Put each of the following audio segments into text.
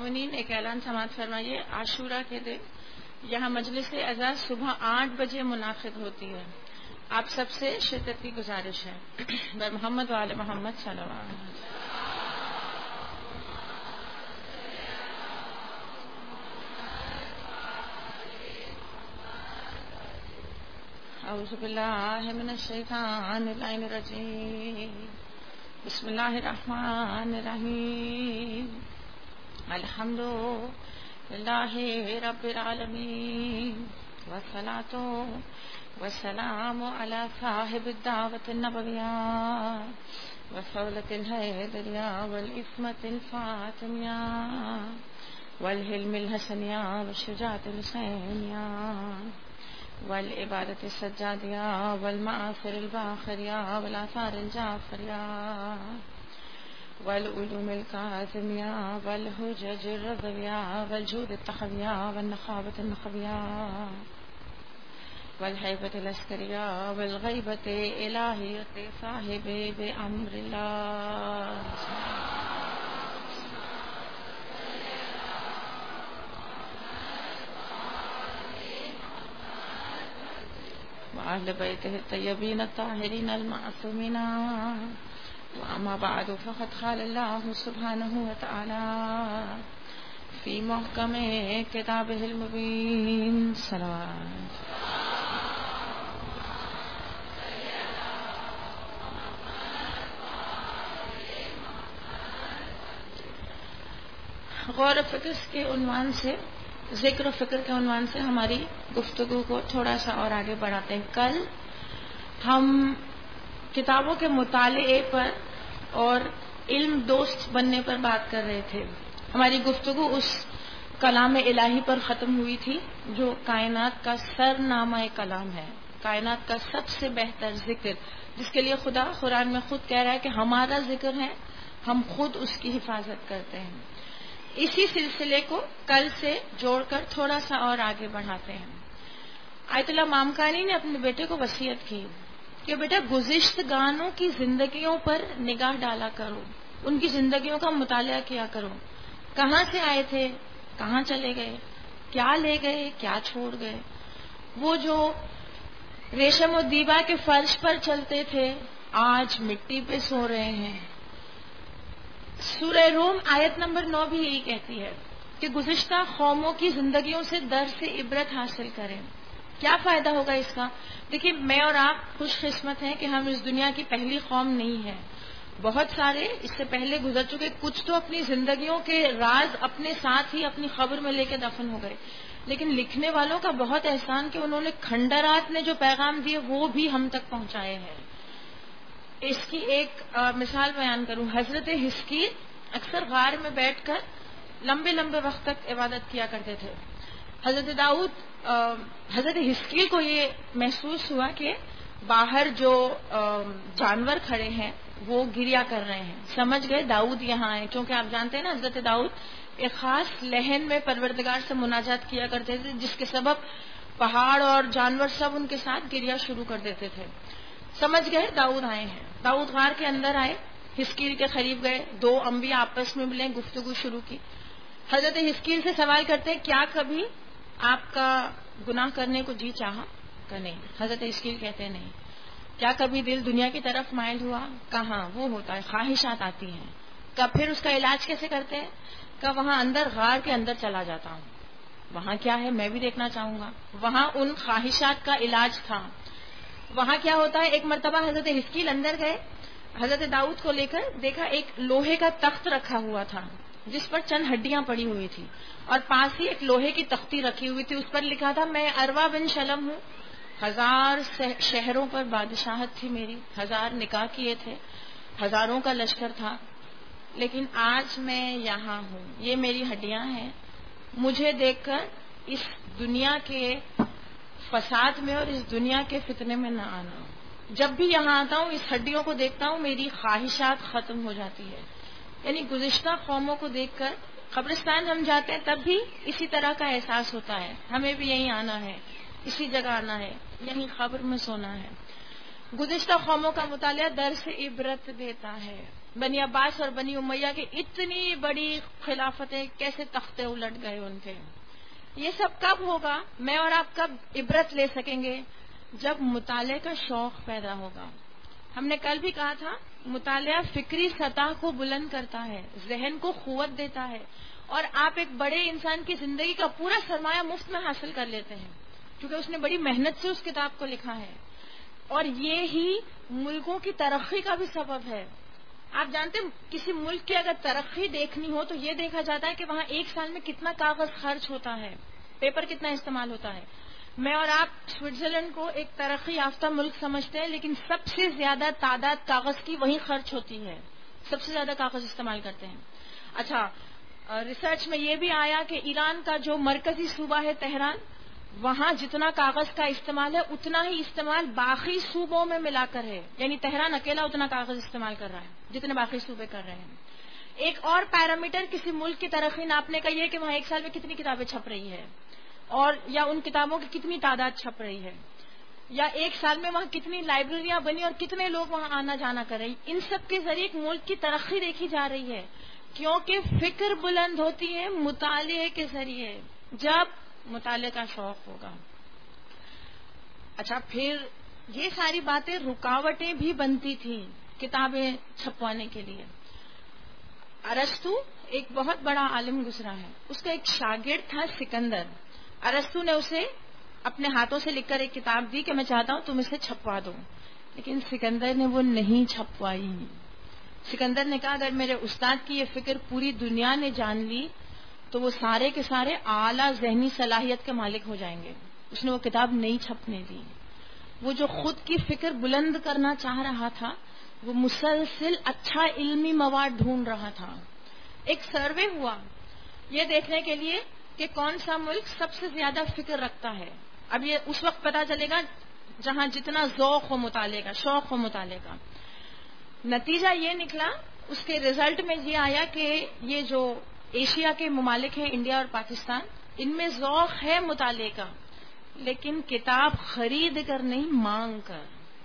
مومنین ایک اعلان سماعت فرمائیے. عاشورہ کے دن یہاں مجلس عزا صبح 8 بجے منعقد ہوتی ہے. آپ سب سے شرکت کی گزارش ہے. محمد وآل محمد صلی اللہ علیہ وسلم. اعوذ باللہ من الشیطان الرجیم. بسم اللہ الرحمن الرحیم. الحمد للہ رب العالمین والصلاۃ والسلام علی صاحب الدعوۃ النبویہ والصولۃ الحیدریہ والعصمۃ الفاطمیہ والحلم الحسنیہ والشجاعۃ الحسینیہ والعبادت السجادیہ والمآثر الباخریہ والآثار الجعفریہ والعلوم الکاظمیہ والحجج الرضویہ والجود التحویہ والنخاوۃ النخویہ والہیبۃ العسکریہ والغیبۃ الہیۃ صاحب بامر اللہ وأهل بيته الطيبين الطاهرين المعصومين. وأما بعد فقد قال الله سبحانه وتعالى في محكم كتابه المبين. صلوات غور و فکر کے عنوان سے ذکر و فکر کے عنوان سے ہماری گفتگو کو تھوڑا سا اور آگے بڑھاتے ہیں. کل ہم کتابوں کے مطالعے پر اور علم دوست بننے پر بات کر رہے تھے. ہماری گفتگو اس کلام الہی پر ختم ہوئی تھی جو کائنات کا سرنامہ کلام ہے، کائنات کا سب سے بہتر ذکر، جس کے لیے خدا قرآن میں خود کہہ رہا ہے کہ ہمارا ذکر ہے، ہم خود اس کی حفاظت کرتے ہیں. اسی سلسلے کو کل سے جوڑ کر تھوڑا سا اور آگے بڑھاتے ہیں. آیت اللہ مامکانی نے اپنے بیٹے کو وصیت کی کہ بیٹا گزشتگانوں کی زندگیوں پر نگاہ ڈالا کرو، ان کی زندگیوں کا مطالعہ کیا کرو. کہاں سے آئے تھے، کہاں چلے گئے، کیا لے گئے، کیا چھوڑ گئے. وہ جو ریشم و دیبا کے فرش پر چلتے تھے آج مٹی پہ سو رہے ہیں. سورہ روم آیت نمبر 9 بھی یہی کہتی ہے کہ گزشتہ قوموں کی زندگیوں سے درس عبرت حاصل کریں. کیا فائدہ ہوگا اس کا؟ دیکھیے، میں اور آپ خوش قسمت ہیں کہ ہم اس دنیا کی پہلی قوم نہیں ہیں. بہت سارے اس سے پہلے گزر چکے، کچھ تو اپنی زندگیوں کے راز اپنے ساتھ ہی اپنی قبر میں لے کے دفن ہو گئے. لیکن لکھنے والوں کا بہت احسان کہ انہوں نے کھنڈرات نے جو پیغام دیے وہ بھی ہم تک پہنچائے ہیں. اس کی ایک مثال بیان کروں. حضرت حزقیل اکثر غار میں بیٹھ کر لمبے لمبے وقت تک عبادت کیا کرتے تھے. حضرت حزقیل کو یہ محسوس ہوا کہ باہر جو جانور کھڑے ہیں وہ گریا کر رہے ہیں. سمجھ گئے داؤد یہاں آئے، کیونکہ آپ جانتے ہیں نا حضرت داؤد ایک خاص لہن میں پروردگار سے مناجات کیا کرتے تھے، جس کے سبب پہاڑ اور جانور سب ان کے ساتھ گریا شروع کر دیتے تھے. سمجھ گئے داؤد آئے ہیں. داؤد غار کے اندر آئے، حزقیل کے قریب گئے، دو انبیاء آپس میں ملے، گفتگو شروع کی. حضرت حزقیل سے سوال کرتے ہیں کیا کبھی آپ کا گناہ کرنے کو جی چاہا؟ کہ نہیں. حضرت حزقیل کہتے ہیں نہیں. کیا کبھی دل دنیا کی طرف مائل ہوا؟ کہاں، وہ ہوتا ہے، خواہشات آتی ہیں. کب پھر اس کا علاج کیسے کرتے ہیں؟ کہ وہاں اندر غار کے اندر چلا جاتا ہوں، وہاں کیا ہے میں بھی دیکھنا چاہوں گا. وہاں ان خواہشات کا علاج تھا. وہاں کیا ہوتا ہے، ایک مرتبہ حضرت حزقیل اندر گئے، حضرت داؤد کو لے کر دیکھا ایک لوہے کا تخت رکھا ہوا تھا جس پر چند ہڈیاں پڑی ہوئی تھی، اور پاس ہی ایک لوہے کی تختی رکھی ہوئی تھی. اس پر لکھا تھا میں اروا بن شلم ہوں، 1000 شہروں پر بادشاہت تھی میری، 1000 نکاح کیے تھے، ہزاروں کا لشکر تھا، لیکن آج میں یہاں ہوں. یہ میری ہڈیاں ہیں. مجھے دیکھ کر اس دنیا کے فساد میں اور اس دنیا کے فتنے میں نہ آنا. جب بھی یہاں آتا ہوں اس ہڈیوں کو دیکھتا ہوں میری خواہشات ختم ہو جاتی ہے. یعنی گزشتہ قوموں کو دیکھ کر قبرستان ہم جاتے ہیں تب بھی اسی طرح کا احساس ہوتا ہے، ہمیں بھی یہیں آنا ہے، اسی جگہ آنا ہے، یہیں قبر میں سونا ہے. گزشتہ قوموں کا مطالعہ درس عبرت دیتا ہے. بنی عباس اور بنی امیہ کی اتنی بڑی خلافتیں کیسے تختے الٹ گئے ان کے. یہ سب کب ہوگا؟ میں اور آپ کب عبرت لے سکیں گے؟ جب مطالعے کا شوق پیدا ہوگا. ہم نے کل بھی کہا تھا مطالعہ فکری سطح کو بلند کرتا ہے، ذہن کو قوت دیتا ہے، اور آپ ایک بڑے انسان کی زندگی کا پورا سرمایہ مفت میں حاصل کر لیتے ہیں کیونکہ اس نے بڑی محنت سے اس کتاب کو لکھا ہے. اور یہ ہی ملکوں کی ترقی کا بھی سبب ہے. آپ جانتے ہیں کسی ملک کی اگر ترقی دیکھنی ہو تو یہ دیکھا جاتا ہے کہ وہاں ایک سال میں کتنا کاغذ خرچ ہوتا ہے، پیپر کتنا استعمال ہوتا ہے. میں اور آپ سوئٹزرلینڈ کو ایک ترقی یافتہ ملک سمجھتے ہیں، لیکن سب سے زیادہ تعداد کاغذ کی وہیں خرچ ہوتی ہے، سب سے زیادہ کاغذ استعمال کرتے ہیں. اچھا، ریسرچ میں یہ بھی آیا کہ ایران کا جو مرکزی صوبہ ہے تہران، وہاں جتنا کاغذ کا استعمال ہے اتنا ہی استعمال باقی صوبوں میں ملا کر ہے. یعنی تہران اکیلا اتنا کاغذ استعمال کر رہا ہے جتنے باقی صوبے کر رہے ہیں. ایک اور پیرامیٹر کسی ملک کی ترقی ناپنے کا یہ کہ وہاں ایک سال میں کتنی کتابیں چھپ رہی ہے، اور یا ان کتابوں کی کتنی تعداد چھپ رہی ہے، یا ایک سال میں وہاں کتنی لائبریریاں بنی اور کتنے لوگ وہاں آنا جانا کر رہے ہیں. ان سب کے ذریعے ایک ملک کی ترقی دیکھی جا رہی ہے، کیونکہ فکر بلند ہوتی ہے مطالعے کے ذریعے، جب مطالعے کا شوق ہوگا. اچھا، پھر یہ ساری باتیں رکاوٹیں بھی بنتی تھیں کتابیں چھپوانے کے لیے. ارسطو ایک بہت بڑا عالم گزرا ہے، اس کا ایک شاگرد تھا سکندر. ارسطو نے اسے اپنے ہاتھوں سے لکھ کر ایک کتاب دی کہ میں چاہتا ہوں تم اسے چھپوا دو، لیکن سکندر نے وہ نہیں چھپوائی. سکندر نے کہا اگر میرے استاد کی یہ فکر پوری دنیا نے جان لی تو وہ سارے کے سارے اعلیٰ ذہنی صلاحیت کے مالک ہو جائیں گے. اس نے وہ کتاب نہیں چھپنے دی. وہ جو خود کی فکر بلند کرنا چاہ رہا تھا وہ مسلسل اچھا علمی مواد ڈھونڈ رہا تھا. ایک سروے ہوا یہ دیکھنے کے لیے کہ کون سا ملک سب سے زیادہ فکر رکھتا ہے. اب یہ اس وقت پتا چلے گا جہاں جتنا ذوق ہو مطالعے کا، شوق ہو مطالعے کا. نتیجہ یہ نکلا، اس کے رزلٹ میں یہ آیا کہ یہ جو ایشیا کے ممالک ہیں انڈیا اور پاکستان، ان میں ذوق ہے مطالعے کا، لیکن کتاب خرید کر نہیں، مانگ کر.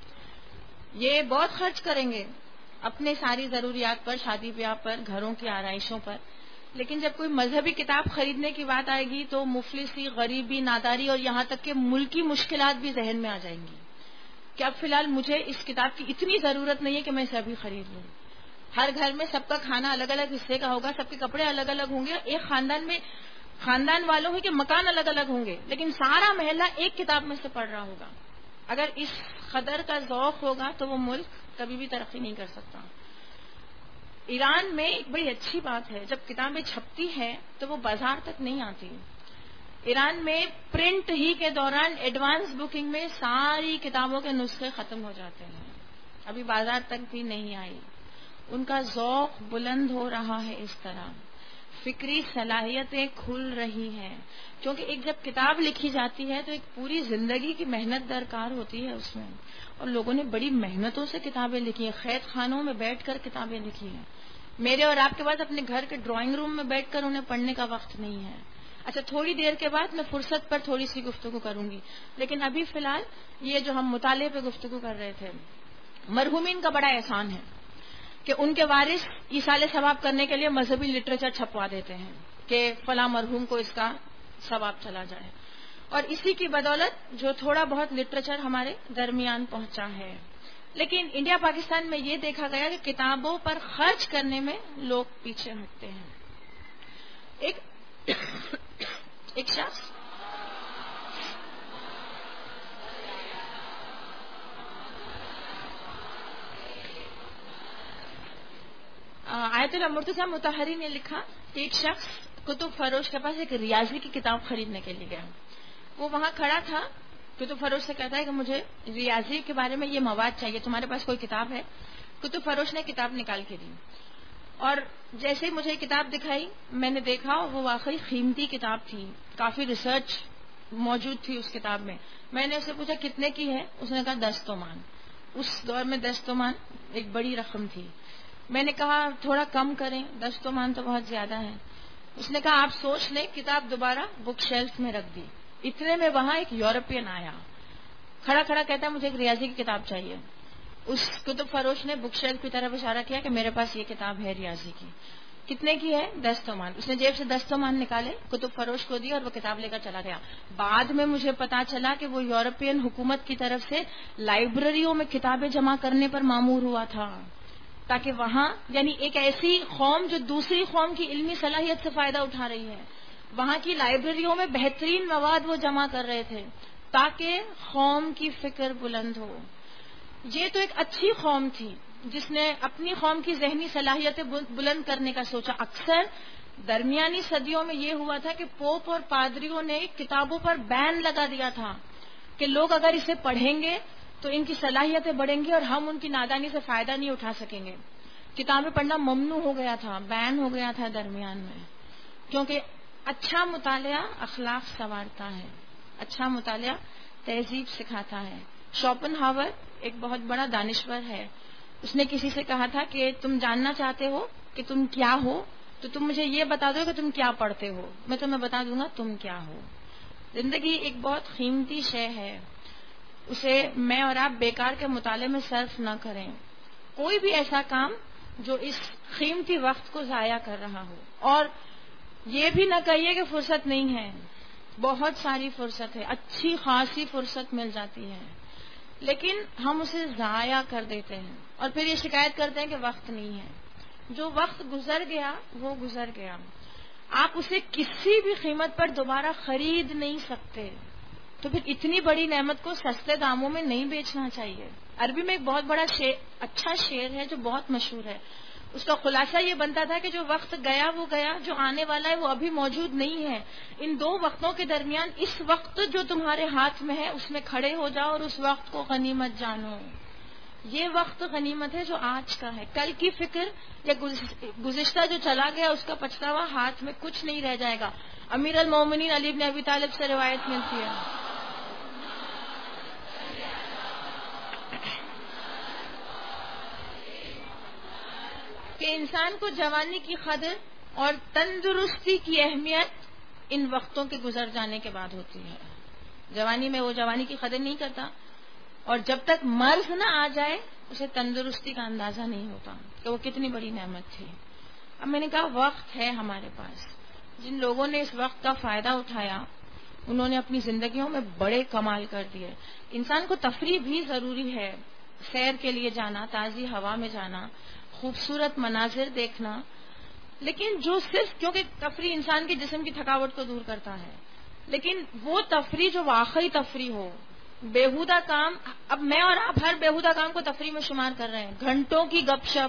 یہ بہت خرچ کریں گے اپنے ساری ضروریات پر، شادی بیاہ پر، گھروں کی آرائشوں پر، لیکن جب کوئی مذہبی کتاب خریدنے کی بات آئے گی تو مفلسی، غریبی، ناداری اور یہاں تک کہ ملکی مشکلات بھی ذہن میں آ جائیں گی کہ اب فی الحال مجھے اس کتاب کی اتنی ضرورت نہیں ہے کہ میں اسے ابھی خرید لوں. ہر گھر میں سب کا کھانا الگ الگ حصے کا ہوگا، سب کے کپڑے الگ الگ ہوں گے، ایک خاندان میں خاندان والوں کے مکان الگ الگ ہوں گے، لیکن سارا محلہ ایک کتاب میں سے پڑھ رہا ہوگا. اگر اس قدر کا ذوق ہوگا تو وہ ملک کبھی بھی ترقی نہیں کر سکتا. ایران میں ایک بڑی اچھی بات ہے، جب کتابیں چھپتی ہیں تو وہ بازار تک نہیں آتی. ایران میں پرنٹ ہی کے دوران ایڈوانس بکنگ میں ساری کتابوں کے نسخے ختم ہو جاتے ہیں، ابھی بازار تک بھی نہیں آئی. ان کا ذوق بلند ہو رہا ہے، اس طرح فکری صلاحیتیں کھل رہی ہیں، کیونکہ ایک جب کتاب لکھی جاتی ہے تو ایک پوری زندگی کی محنت درکار ہوتی ہے اس میں، اور لوگوں نے بڑی محنتوں سے کتابیں لکھی ہیں، قید خانوں میں بیٹھ کر کتابیں لکھی ہیں. میرے اور آپ کے بعد اپنے گھر کے ڈرائنگ روم میں بیٹھ کر انہیں پڑھنے کا وقت نہیں ہے. اچھا، تھوڑی دیر کے بعد میں فرصت پر تھوڑی سی گفتگو کروں گی، لیکن ابھی فی الحال یہ جو ہم مطالعے پہ گفتگو کر رہے تھے، مرحومین کا بڑا احسان ہے کہ ان کے وارث ایصال ثواب کرنے کے لیے مذہبی لٹریچر چھپوا دیتے ہیں کہ فلاں مرحوم کو اس کا ثواب چلا جائے، اور اسی کی بدولت جو تھوڑا بہت لٹریچر ہمارے درمیان پہنچا ہے. لیکن انڈیا پاکستان میں یہ دیکھا گیا کہ کتابوں پر خرچ کرنے میں لوگ پیچھے ہٹتے ہیں. ایک شخص آیت اللہ مرتضیٰ مطہری نے لکھا کہ ایک شخص کتب فروش کے پاس ایک ریاضی کی کتاب خریدنے کے لیے گیا. وہ وہاں کھڑا تھا، کتب فروش سے کہتا ہے کہ مجھے ریاضی کے بارے میں یہ مواد چاہیے، تمہارے پاس کوئی کتاب ہے؟ کتب فروش نے کتاب نکال کے دی، اور جیسے ہی مجھے کتاب دکھائی میں نے دیکھا وہ واقعی قیمتی کتاب تھی، کافی ریسرچ موجود تھی اس کتاب میں. میں نے اسے پوچھا کتنے کی ہے؟ اس نے کہا 10 تومان. اس دور میں 10 تومان ایک بڑی رقم تھی. میں نے کہا تھوڑا کم کریں، 10 تومان تو بہت زیادہ ہے. اس نے کہا آپ سوچ لیں. کتاب دوبارہ بک شیلف میں رکھ دی. اتنے میں وہاں ایک یورپین آیا، کھڑا کھڑا کہتا ہے مجھے ایک ریاضی کی کتاب چاہیے. اس کتب فروش نے بک شیلف کی طرف اشارہ کیا کہ میرے پاس یہ کتاب ہے ریاضی کی. کتنے کی ہے؟ 10 تومان. اس نے جیب سے 10 تومان نکالے, کتب فروش کو دی اور وہ کتاب لے کر چلا گیا. بعد میں مجھے پتا چلا کہ وہ یورپین حکومت کی طرف سے لائبریریوں میں کتابیں جمع کرنے پر مامور ہوا تھا, تاکہ وہاں, یعنی ایک ایسی قوم جو دوسری قوم کی علمی صلاحیت سے فائدہ اٹھا رہی ہے, وہاں کی لائبریریوں میں بہترین مواد وہ جمع کر رہے تھے تاکہ قوم کی فکر بلند ہو. یہ تو ایک اچھی قوم تھی جس نے اپنی قوم کی ذہنی صلاحیتیں بلند کرنے کا سوچا. اکثر درمیانی صدیوں میں یہ ہوا تھا کہ پوپ اور پادریوں نے کتابوں پر بین لگا دیا تھا کہ لوگ اگر اسے پڑھیں گے تو ان کی صلاحیتیں بڑھیں گی اور ہم ان کی نادانی سے فائدہ نہیں اٹھا سکیں گے. کتابیں پڑھنا ممنوع ہو گیا تھا, بین ہو گیا تھا درمیان میں, کیونکہ اچھا مطالعہ اخلاق سنوارتا ہے, اچھا مطالعہ تہذیب سکھاتا ہے. شوپن ہاور ایک بہت بڑا دانشور ہے. اس نے کسی سے کہا تھا کہ تم جاننا چاہتے ہو کہ تم کیا ہو, تو تم مجھے یہ بتا دو کہ تم کیا پڑھتے ہو, میں تمہیں بتا دوں گا تم کیا ہو. زندگی ایک بہت قیمتی شے ہے, اسے میں اور آپ بیکار کے مطالعے میں صرف نہ کریں. کوئی بھی ایسا کام جو اس قیمتی وقت کو ضائع کر رہا ہو. اور یہ بھی نہ کہیے کہ فرصت نہیں ہے, بہت ساری فرصت ہے, اچھی خاصی فرصت مل جاتی ہے, لیکن ہم اسے ضائع کر دیتے ہیں اور پھر یہ شکایت کرتے ہیں کہ وقت نہیں ہے. جو وقت گزر گیا وہ گزر گیا, آپ اسے کسی بھی قیمت پر دوبارہ خرید نہیں سکتے. تو پھر اتنی بڑی نعمت کو سستے داموں میں نہیں بیچنا چاہیے. عربی میں ایک بہت بڑا اچھا شعر ہے جو بہت مشہور ہے. اس کا خلاصہ یہ بنتا تھا کہ جو وقت گیا وہ گیا, جو آنے والا ہے وہ ابھی موجود نہیں ہے. ان دو وقتوں کے درمیان اس وقت جو تمہارے ہاتھ میں ہے اس میں کھڑے ہو جاؤ اور اس وقت کو غنیمت جانو. یہ وقت غنیمت ہے جو آج کا ہے. کل کی فکر یا گزشتہ جو چلا گیا اس کا پچھتاوا ہاتھ میں کچھ نہیں رہ جائے گا. امیر المومنین علی بن ابی طالب سے روایت ملتی ہے کہ انسان کو جوانی کی قدر اور تندرستی کی اہمیت ان وقتوں کے گزر جانے کے بعد ہوتی ہے. جوانی میں وہ جوانی کی قدر نہیں کرتا, اور جب تک مرض نہ آ جائے اسے تندرستی کا اندازہ نہیں ہوتا کہ وہ کتنی بڑی نعمت تھی. اب میں نے کہا وقت ہے ہمارے پاس. جن لوگوں نے اس وقت کا فائدہ اٹھایا انہوں نے اپنی زندگیوں میں بڑے کمال کر دیے. انسان کو تفریح بھی ضروری ہے, سیر کے لیے جانا, تازی ہوا میں جانا, خوبصورت مناظر دیکھنا, لیکن جو صرف, کیونکہ تفریح انسان کے جسم کی تھکاوٹ کو دور کرتا ہے, لیکن وہ تفریح جو واقعی تفریح ہو. بیہودہ کام, اب میں اور آپ ہر بیہودہ کام کو تفریح میں شمار کر رہے ہیں. گھنٹوں کی گپ شپ,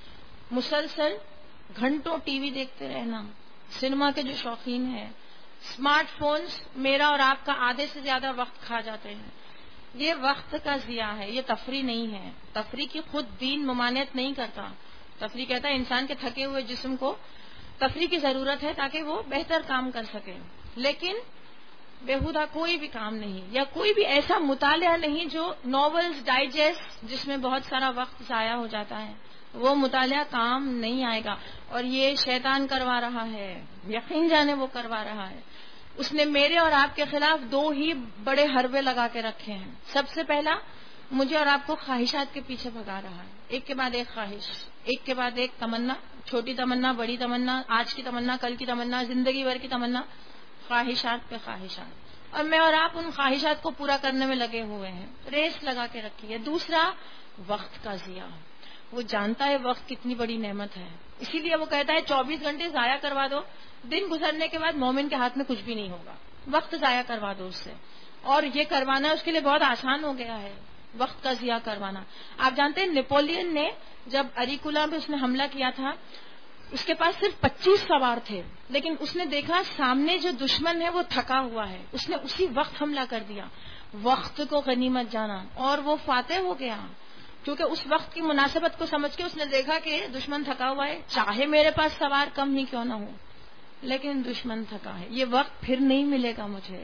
مسلسل گھنٹوں ٹی وی دیکھتے رہنا, سنیما کے جو شوقین ہیں, اسمارٹ فونز میرا اور آپ کا آدھے سے زیادہ وقت کھا جاتے ہیں. یہ وقت کا ضیاع ہے, یہ تفریح نہیں ہے. تفریح کی خود دین ممانعت نہیں کرتا. تفریح کہتا ہے انسان کے تھکے ہوئے جسم کو تفریح کی ضرورت ہے تاکہ وہ بہتر کام کر سکے. لیکن بیہودہ کوئی بھی کام نہیں, یا کوئی بھی ایسا مطالعہ نہیں جو ناولز ڈائجسٹ جس میں بہت سارا وقت ضائع ہو جاتا ہے, وہ مطالعہ کام نہیں آئے گا. اور یہ شیطان کروا رہا ہے, یقین جانے وہ کروا رہا ہے. اس نے میرے اور آپ کے خلاف دو ہی بڑے حربے لگا کے رکھے ہیں. سب سے پہلا, مجھے اور آپ کو خواہشات کے پیچھے بھگا رہا ہے, ایک کے بعد ایک خواہش, ایک کے بعد ایک تمنا, چھوٹی تمنا, بڑی تمنا, آج کی تمنا, کل کی تمنا, زندگی بھر کی تمنا, خواہشات پہ خواہشات. اور میں اور آپ ان خواہشات کو پورا کرنے میں لگے ہوئے ہیں, ریس لگا کے رکھی ہے. دوسرا, وقت کا ضیاع. وہ جانتا ہے وقت کتنی بڑی نعمت ہے, اسی لیے وہ کہتا ہے 24 گھنٹے ضائع کروا دو, دن گزرنے کے بعد مومن کے ہاتھ میں کچھ بھی نہیں ہوگا. وقت ضائع کروا دو اس سے, اور یہ کروانا اس کے لیے بہت آسان ہو گیا ہے, وقت کا ضیاع کروانا. آپ جانتے ہیں نیپولین نے جب اریکولا میں اس نے حملہ کیا تھا, اس کے پاس صرف 25 سوار تھے, لیکن اس نے دیکھا سامنے جو دشمن ہے وہ تھکا ہوا ہے, اس نے اسی وقت حملہ کر دیا. وقت کو غنیمت جانا, اور وہ فاتح ہو گیا, کیونکہ اس وقت کی مناسبت کو سمجھ کے اس نے دیکھا کہ دشمن تھکا ہوا ہے, چاہے میرے پاس سوار کم ہی کیوں نہ ہو, لیکن دشمن تھکا ہے, یہ وقت پھر نہیں ملے گا مجھے.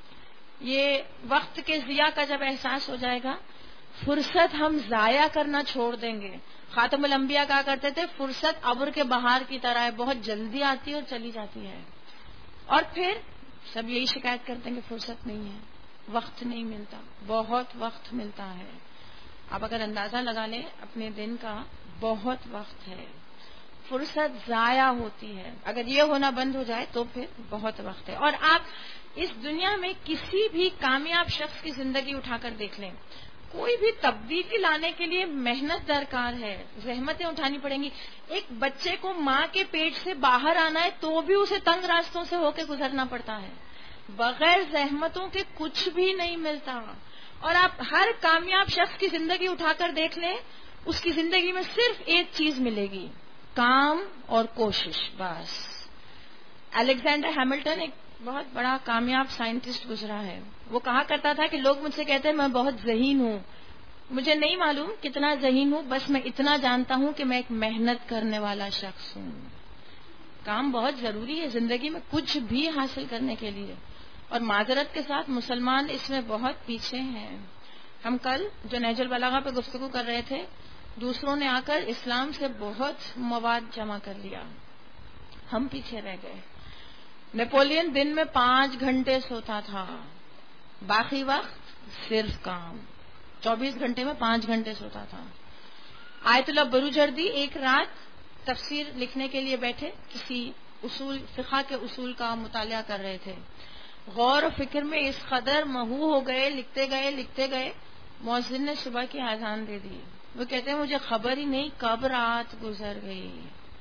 یہ وقت کے ضیاع کا جب احساس ہو جائے گا, فرصت ہم ضائع کرنا چھوڑ دیں گے. خاتم الانبیاء کہا کرتے تھے فرصت ابر کے بہار کی طرح ہے, بہت جلدی آتی ہے اور چلی جاتی ہے. اور پھر سب یہی شکایت کرتے ہیں کہ فرصت نہیں ہے, وقت نہیں ملتا. بہت وقت ملتا ہے. آپ اگر اندازہ لگا لیں اپنے دن کا، بہت وقت ہے، فرصت ضائع ہوتی ہے. اگر یہ ہونا بند ہو جائے تو پھر بہت وقت ہے. اور آپ اس دنیا میں کسی بھی کامیاب شخص کی زندگی اٹھا کر دیکھ لیں، کوئی بھی تبدیلی لانے کے لیے محنت درکار ہے، زحمتیں اٹھانی پڑیں گی. ایک بچے کو ماں کے پیٹ سے باہر آنا ہے تو بھی اسے تنگ راستوں سے ہو کے گزرنا پڑتا ہے. بغیر زحمتوں کے کچھ بھی نہیں ملتا. اور آپ ہر کامیاب شخص کی زندگی اٹھا کر دیکھ لیں، اس کی زندگی میں صرف ایک چیز ملے گی، کام اور کوشش، بس. الیگزینڈر ہیملٹن ایک بہت بڑا کامیاب سائنٹسٹ گزرا ہے. وہ کہا کرتا تھا کہ لوگ مجھ سے کہتے ہیں میں بہت ذہین ہوں. مجھے نہیں معلوم کتنا ذہین ہوں، بس میں اتنا جانتا ہوں کہ میں ایک محنت کرنے والا شخص ہوں. کام بہت ضروری ہے زندگی میں کچھ بھی حاصل کرنے کے لیے، اور معذرت کے ساتھ مسلمان اس میں بہت پیچھے ہیں. ہم کل جو نہج البلاغہ پہ گفتگو کر رہے تھے، دوسروں نے آ کر اسلام سے بہت مواد جمع کر لیا، ہم پیچھے رہ گئے. نیپولین دن میں 5 گھنٹے سوتا تھا، باقی وقت صرف کام. 24 گھنٹے میں 5 گھنٹے سوتا تھا. آیت اللہ بروجردی ایک رات تفسیر لکھنے کے لیے بیٹھے، کسی فقہ کے اصول کا مطالعہ کر رہے تھے. غور و فکر میں اس قدر محو ہو گئے، لکھتے گئے مؤذن نے صبح کی اذان دے دی. وہ کہتے ہیں مجھے خبر ہی نہیں کب رات گزر گئی.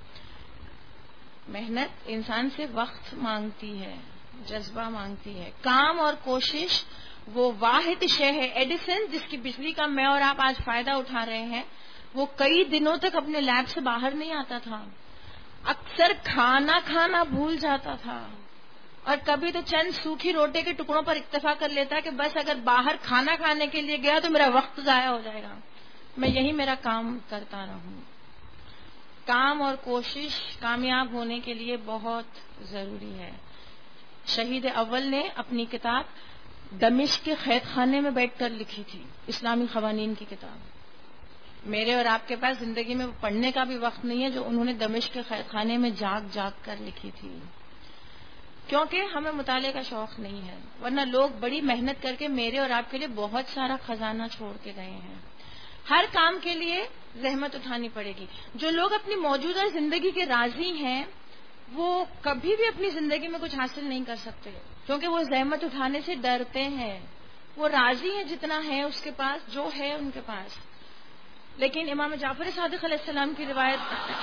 محنت انسان سے وقت مانگتی ہے، جذبہ مانگتی ہے. کام اور کوشش وہ واحد شے ہے. ایڈیسن جس کی بجلی کا میں اور آپ آج فائدہ اٹھا رہے ہیں، وہ کئی دنوں تک اپنے لیب سے باہر نہیں آتا تھا. اکثر کھانا بھول جاتا تھا، اور کبھی تو چند سوکھی روٹی کے ٹکڑوں پر اکتفا کر لیتا کہ بس اگر باہر کھانا کھانے کے لیے گیا تو میرا وقت ضائع ہو جائے گا، میں یہی میرا کام کرتا رہوں. کام اور کوشش کامیاب ہونے کے لیے بہت ضروری ہے. شہید اول نے اپنی کتاب دمشق کے قید خانے میں بیٹھ کر لکھی تھی، اسلامی قوانین کی کتاب. میرے اور آپ کے پاس زندگی میں پڑھنے کا بھی وقت نہیں ہے جو انہوں نے دمشق کے قید خانے میں جاگ کر لکھی تھی، کیونکہ ہمیں مطالعے کا شوق نہیں ہے. ورنہ لوگ بڑی محنت کر کے میرے اور آپ کے لیے بہت سارا خزانہ چھوڑ کے گئے ہیں. ہر کام کے لیے زحمت اٹھانی پڑے گی. جو لوگ اپنی موجودہ زندگی کے راضی ہیں وہ کبھی بھی اپنی زندگی میں کچھ حاصل نہیں کر سکتے، کیونکہ وہ زحمت اٹھانے سے ڈرتے ہیں. وہ راضی ہیں جتنا ہے اس کے پاس، جو ہے ان کے پاس. لیکن امام جعفر صادق علیہ السلام کی روایت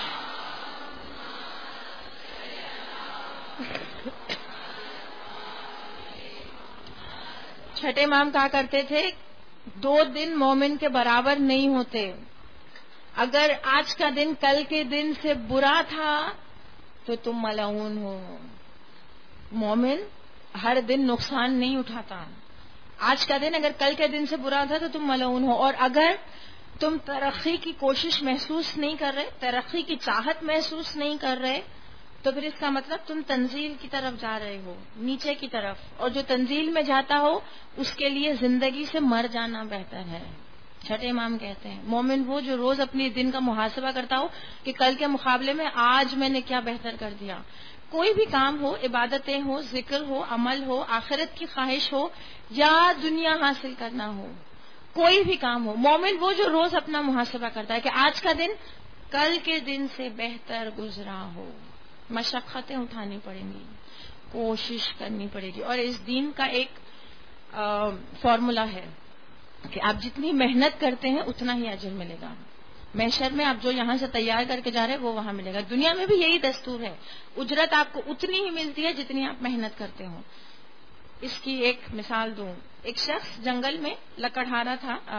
چھٹے امام کہا کرتے تھے 2 دن مومن کے برابر نہیں ہوتے. اگر آج کا دن کل کے دن سے برا تھا تو تم ملعون ہو. مومن ہر دن نقصان نہیں اٹھاتا. آج کا دن اگر کل کے دن سے برا تھا تو تم ملعون ہو. اور اگر تم ترقی کی کوشش محسوس نہیں کر رہے، ترقی کی چاہت محسوس نہیں کر رہے، تو پھر اس کا مطلب تم تنزیل کی طرف جا رہے ہو، نیچے کی طرف. اور جو تنزیل میں جاتا ہو اس کے لیے زندگی سے مر جانا بہتر ہے. چھٹے امام کہتے ہیں مومن وہ جو روز اپنے دن کا محاسبہ کرتا ہو کہ کل کے مقابلے میں آج میں نے کیا بہتر کر دیا. کوئی بھی کام ہو، عبادتیں ہو، ذکر ہو، عمل ہو، آخرت کی خواہش ہو یا دنیا حاصل کرنا ہو، کوئی بھی کام ہو، مومن وہ جو روز اپنا محاسبہ کرتا ہے کہ آج کا دن کل کے دن سے بہتر گزرا ہو. مشقتیں اٹھانی پڑیں گی، کوشش کرنی پڑے گی. اور اس دین کا ایک فارمولا ہے کہ آپ جتنی محنت کرتے ہیں اتنا ہی اجر ملے گا. محشر میں آپ جو یہاں سے تیار کر کے جا رہے ہیں وہ وہاں ملے گا. دنیا میں بھی یہی دستور ہے، اجرت آپ کو اتنی ہی ملتی ہے جتنی آپ محنت کرتے ہو. اس کی ایک مثال دوں. ایک شخص جنگل میں لکڑہارا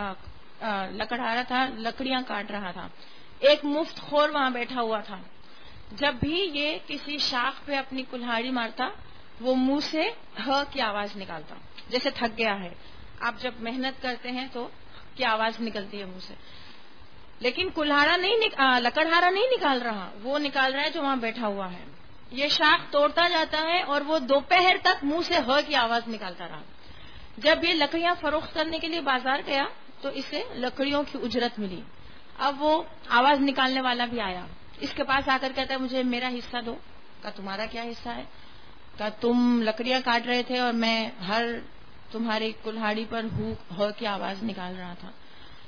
تھا، لکڑیاں کاٹ رہا تھا. ایک مفت خور وہاں بیٹھا ہوا تھا. جب بھی یہ کسی شاخ پہ اپنی کلہاڑی مارتا وہ منہ سے ہ کی آواز نکالتا، جیسے تھک گیا ہے. آپ جب محنت کرتے ہیں تو کیا آواز نکلتی ہے منہ سے، لیکن لکڑہارا نہیں نکال رہا، وہ نکال رہا ہے جو وہاں بیٹھا ہوا ہے. یہ شاخ توڑتا جاتا ہے اور وہ دوپہر تک منہ سے ہ کی آواز نکالتا رہا. جب یہ لکڑیاں فروخت کرنے کے لیے بازار گیا تو اسے لکڑیوں کی اجرت ملی. اب وہ آواز نکالنے والا بھی آیا، اس کے پاس آ کر کہتا ہے مجھے میرا حصہ دو. کہا تمہارا کیا حصہ ہے؟ کہا تم لکڑیاں کاٹ رہے تھے اور میں ہر تمہاری کلہاڑی پر ہ کی آواز نکال رہا تھا.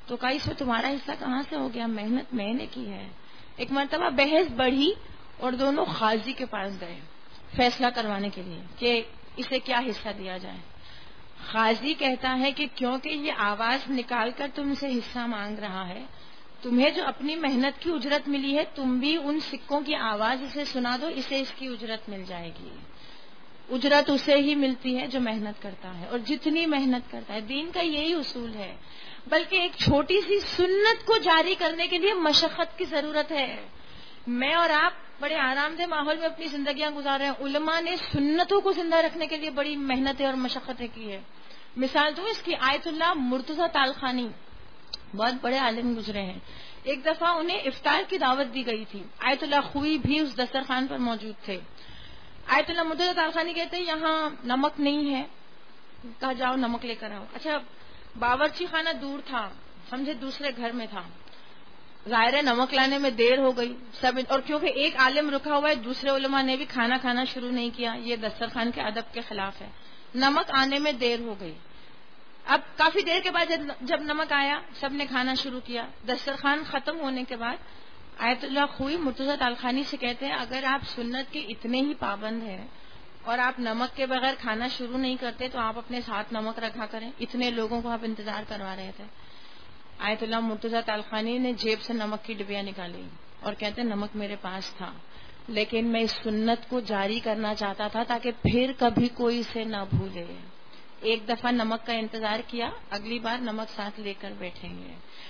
تو کہا اس میں تمہارا حصہ کہاں سے ہو گیا؟ محنت میں نے کی ہے. ایک مرتبہ بحث بڑھی اور دونوں قاضی کے پاس گئے فیصلہ کروانے کے لیے کہ اسے کیا حصہ دیا جائے. قاضی کہتا ہے کہ کیونکہ یہ آواز نکال کر تم سے حصہ مانگ رہا ہے، تمہیں جو اپنی محنت کی اجرت ملی ہے تم بھی ان سکوں کی آواز اسے سنا دو، اسے اس کی اجرت مل جائے گی. اجرت اسے ہی ملتی ہے جو محنت کرتا ہے، اور جتنی محنت کرتا ہے. دین کا یہی اصول ہے. بلکہ ایک چھوٹی سی سنت کو جاری کرنے کے لیے مشقت کی ضرورت ہے. میں اور آپ بڑے آرام دہ ماحول میں اپنی زندگیاں گزار رہے ہیں، علماء نے سنتوں کو زندہ رکھنے کے لیے بڑی محنتیں اور مشقتیں کی ہے. مثال دوں اس کی، آیت اللہ مرتضی تالخانی بہت بڑے عالم گزرے ہیں. ایک دفعہ انہیں افطار کی دعوت دی گئی تھی. آیت اللہ خوئی بھی اس دسترخوان پر موجود تھے. آیت اللہ مرتضی تالخانی کہتے ہیں یہاں نمک نہیں ہے. کہا جاؤ نمک لے کر آؤ. اچھا باورچی خانہ دور تھا، سمجھے دوسرے گھر میں تھا، ظاہر ہے نمک لانے میں دیر ہو گئی سب، اور کیونکہ ایک عالم رکا ہوا ہے دوسرے علماء نے بھی کھانا کھانا شروع نہیں کیا، یہ دسترخوان کے ادب کے خلاف ہے. نمک آنے میں دیر ہو گئی. اب کافی دیر کے بعد جب نمک آیا سب نے کھانا شروع کیا. دسترخوان ختم ہونے کے بعد آیت اللہ خوئی مرتضی تالخانی سے کہتے ہیں اگر آپ سنت کے اتنے ہی پابند ہیں اور آپ نمک کے بغیر کھانا شروع نہیں کرتے تو آپ اپنے ساتھ نمک رکھا کریں. اتنے لوگوں کو آپ انتظار کروا رہے تھے. آیت اللہ مرتضی تالخانی نے جیب سے نمک کی ڈبیاں نکالی اور کہتے ہیں نمک میرے پاس تھا لیکن میں اس سنت کو جاری کرنا چاہتا تھا تاکہ پھر کبھی کوئی اسے نہ بھولے. ایک دفعہ نمک کا انتظار کیا، اگلی بار نمک ساتھ لے کر بیٹھیں گے.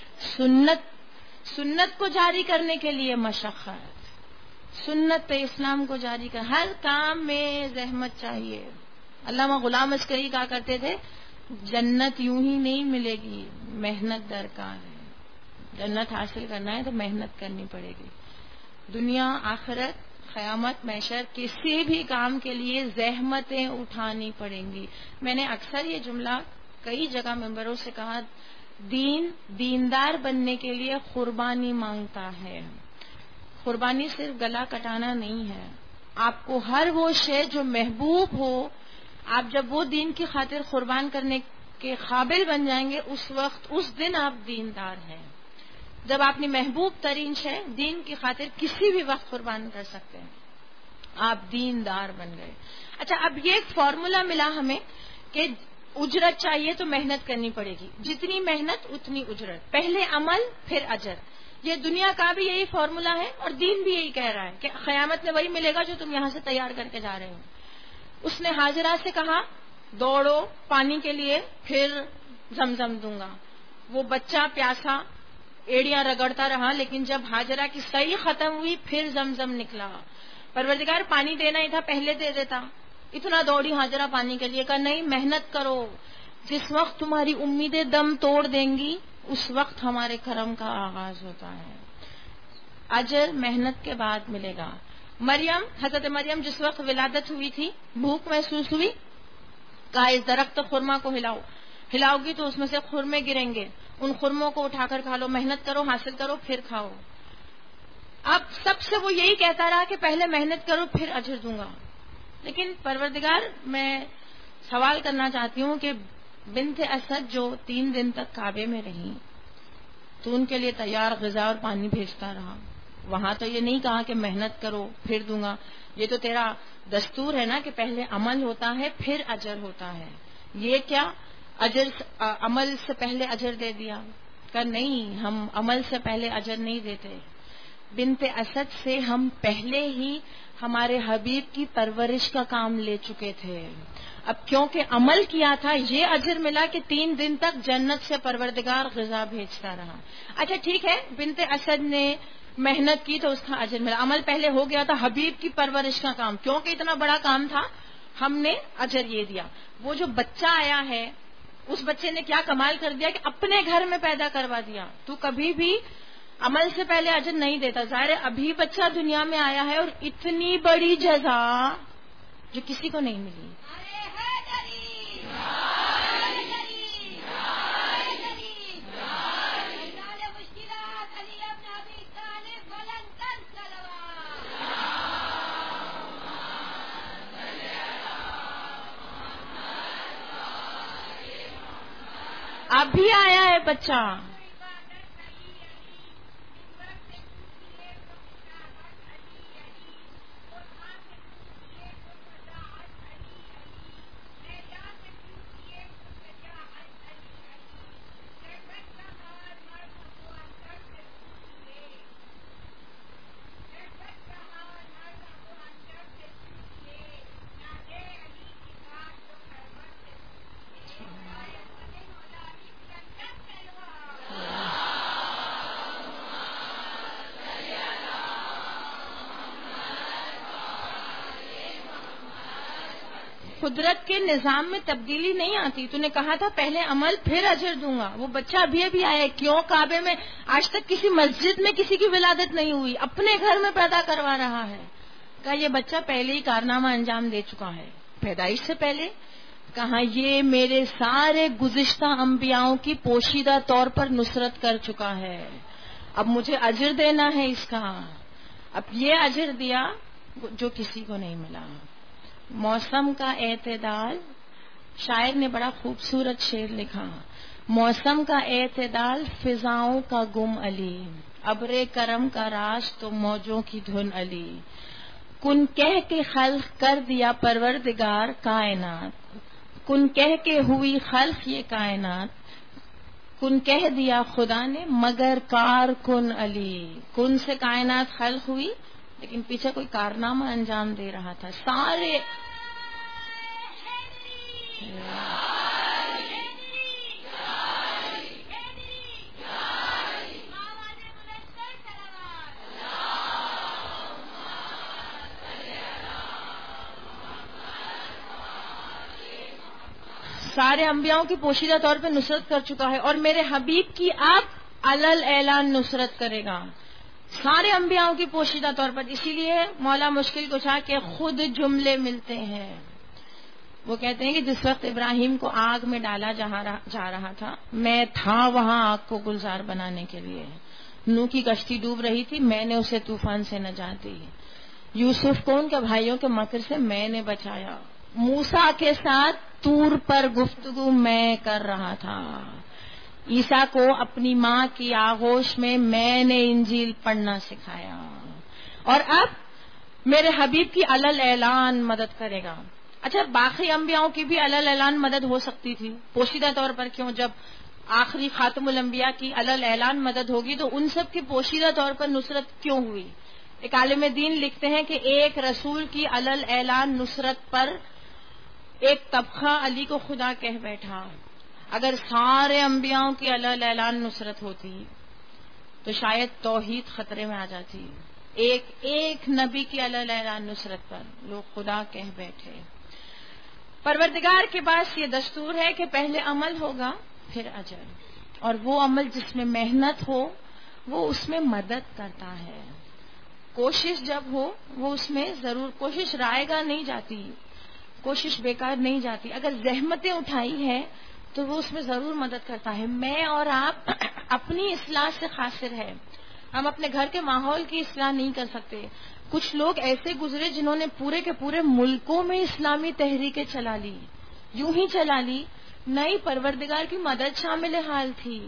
سنت کو جاری کرنے کے لیے مشقت، سنت اسلام کو جاری کر، ہر کام میں زحمت چاہیے. علامہ غلام عسکری کہا کرتے تھے جنت یوں ہی نہیں ملے گی، محنت درکار ہے. جنت حاصل کرنا ہے تو محنت کرنی پڑے گی. دنیا آخرت قیامت محشر کسی بھی کام کے لیے زحمتیں اٹھانی پڑیں گی. میں نے اکثر یہ جملہ کئی جگہ ممبروں سے کہا، دیندار بننے کے لیے قربانی مانگتا ہے. قربانی صرف گلا کٹانا نہیں ہے. آپ کو ہر وہ شے جو محبوب ہو، آپ جب وہ دین کی خاطر قربان کرنے کے قابل بن جائیں گے اس وقت اس دن آپ دیندار ہیں. جب آپ نے محبوب ترین شے دین کی خاطر کسی بھی وقت قربان کر سکتے ہیں آپ دیندار بن گئے. اچھا اب یہ ایک فارمولا ملا ہمیں کہ اجرت چاہیے تو محنت کرنی پڑے گی، جتنی محنت اتنی اجرت، پہلے عمل پھر اجر. یہ دنیا کا بھی یہی فارمولا ہے اور دین بھی یہی کہہ رہا ہے کہ قیامت میں وہی ملے گا جو تم یہاں سے تیار کر کے جا رہے ہو. اس نے حاجرہ سے کہا دوڑو پانی کے لیے پھر زمزم دوں گا. وہ بچہ پیاسا ایڑیاں رگڑتا رہا لیکن جب حاجرہ کی سعی ختم ہوئی پھر زمزم نکلا. پروردگار پانی دینا ہی تھا پہلے دے دیتا. اتنا دوڑی حاجرہ پانی کے لیے، کہا نہیں محنت کرو، جس وقت تمہاری امیدیں دم توڑ دیں گی اس وقت ہمارے کرم کا آغاز ہوتا ہے. اجر محنت کے بعد ملے گا. حضرت مریم جس وقت ولادت ہوئی تھی بھوک محسوس ہوئی، کہا اس درخت خرما کو ہلاؤ گی تو اس میں سے خرمے گریں گے، ان خرموں کو اٹھا کر کھا لو، محنت کرو حاصل کرو پھر کھاؤ. اب سب سے وہ یہی کہتا رہا کہ پہلے محنت کرو پھر اجر دوں گا. لیکن پروردگار میں سوال کرنا چاہتی ہوں کہ بنت اسد جو 3 دن تک کعبے میں رہی تو ان کے لیے تیار غذا اور پانی بھیجتا رہا. وہاں تو یہ نہیں کہا کہ محنت کرو پھر دوں گا. یہ تو تیرا دستور ہے نا کہ پہلے عمل ہوتا ہے پھر اجر ہوتا ہے. یہ کیا عمل سے پہلے اجر دے دیا؟ کہ نہیں، ہم عمل سے پہلے اجر نہیں دیتے. بنت اسد سے ہم پہلے ہی ہمارے حبیب کی پرورش کا کام لے چکے تھے. اب کیونکہ عمل کیا تھا یہ اجر ملا کہ 3 دن تک جنت سے پروردگار غذا بھیجتا رہا. اچھا ٹھیک ہے، بنت اسد نے محنت کی تو اس کا اجر ملا. عمل پہلے ہو گیا تھا، حبیب کی پرورش کا کام، کیونکہ اتنا بڑا کام تھا ہم نے اجر یہ دیا. وہ جو بچہ آیا ہے اس بچے نے کیا کمال کر دیا کہ اپنے گھر میں پیدا کروا دیا. تو کبھی بھی عمل سے پہلے اجر نہیں دیتا. ظاہر ابھی بچہ دنیا میں آیا ہے اور اتنی بڑی جزا جو کسی کو نہیں ملی. ابھی آیا ہے بچہ قدرت کے نظام میں تبدیلی نہیں آتی. تو نے کہا تھا پہلے عمل پھر اجر دوں گا. وہ بچہ ابھی آیا ہے. کیوں کعبے میں آج تک کسی مسجد میں کسی کی ولادت نہیں ہوئی, اپنے گھر میں پیدا کروا رہا ہے. کہا یہ بچہ پہلے ہی کارنامہ انجام دے چکا ہے پیدائش سے پہلے. کہا یہ میرے سارے گزشتہ انبیاؤں کی پوشیدہ طور پر نصرت کر چکا ہے, اب مجھے اجر دینا ہے اس کا. اب یہ اجر دیا جو کسی کو نہیں ملا. موسم کا اعتدال, شاعر نے بڑا خوبصورت شعر لکھا. موسم کا اعتدال فضاؤں کا گم علی, ابر کرم کا راز تو موجوں کی دھن علی. کن کہہ کے خلق کر دیا پروردگار کائنات, کن کہہ کے ہوئی خلق یہ کائنات. کن کہہ دیا خدا نے مگر کار کن علی. کن سے کائنات خلق ہوئی لیکن پیچھے کوئی کارنامہ انجام دے رہا تھا. سارے انبیاؤں کی پوشیدہ طور پہ نصرت کر چکا ہے, اور میرے حبیب کی اب علل اعلان نصرت کرے گا سارے انبیاؤں کی پوشیدہ طور پر. اسی لیے مولا مشکل کشا کے خود جملے ملتے ہیں. وہ کہتے ہیں کہ جس وقت ابراہیم کو آگ میں ڈالا جا رہا تھا, میں تھا وہاں آگ کو گلزار بنانے کے لیے. نوح کی کشتی ڈوب رہی تھی, میں نے اسے طوفان سے نجات دی. یوسف کو ان کے بھائیوں کے مکر سے میں نے بچایا. موسیٰ کے ساتھ طور پر گفتگو میں کر رہا تھا. عیسیٰ کو اپنی ماں کی آغوش میں نے انجیل پڑھنا سکھایا. اور اب میرے حبیب کی علل اعلان مدد کرے گا. اچھا, باقی انبیاؤں کی بھی علل اعلان مدد ہو سکتی تھی پوشیدہ طور پر, کیوں؟ جب آخری خاتم الانبیاء کی علل اعلان مدد ہوگی تو ان سب کی پوشیدہ طور پر نصرت کیوں ہوئی؟ ایک عالم دین لکھتے ہیں کہ ایک رسول کی علل اعلان نصرت پر ایک طبقہ علی کو خدا کہہ بیٹھا. اگر سارے انبیاؤں کی علل اعلان نصرت ہوتی تو شاید توحید خطرے میں آ جاتی. ایک نبی کی علل اعلان نصرت پر لوگ خدا کہہ بیٹھے. پروردگار کے پاس یہ دستور ہے کہ پہلے عمل ہوگا پھر اجر, اور وہ عمل جس میں محنت ہو وہ اس میں مدد کرتا ہے. کوشش جب ہو وہ اس میں ضرور, کوشش رائے گاہ نہیں جاتی, کوشش بیکار نہیں جاتی. اگر زحمتیں اٹھائی ہے تو وہ اس میں ضرور مدد کرتا ہے. میں اور آپ اپنی اصلاح سے قاصر ہے, ہم اپنے گھر کے ماحول کی اصلاح نہیں کر سکتے. کچھ لوگ ایسے گزرے جنہوں نے پورے کے پورے ملکوں میں اسلامی تحریکیں چلا لی, یوں ہی چلا لی. نئی پروردگار کی مدد شامل حال تھی.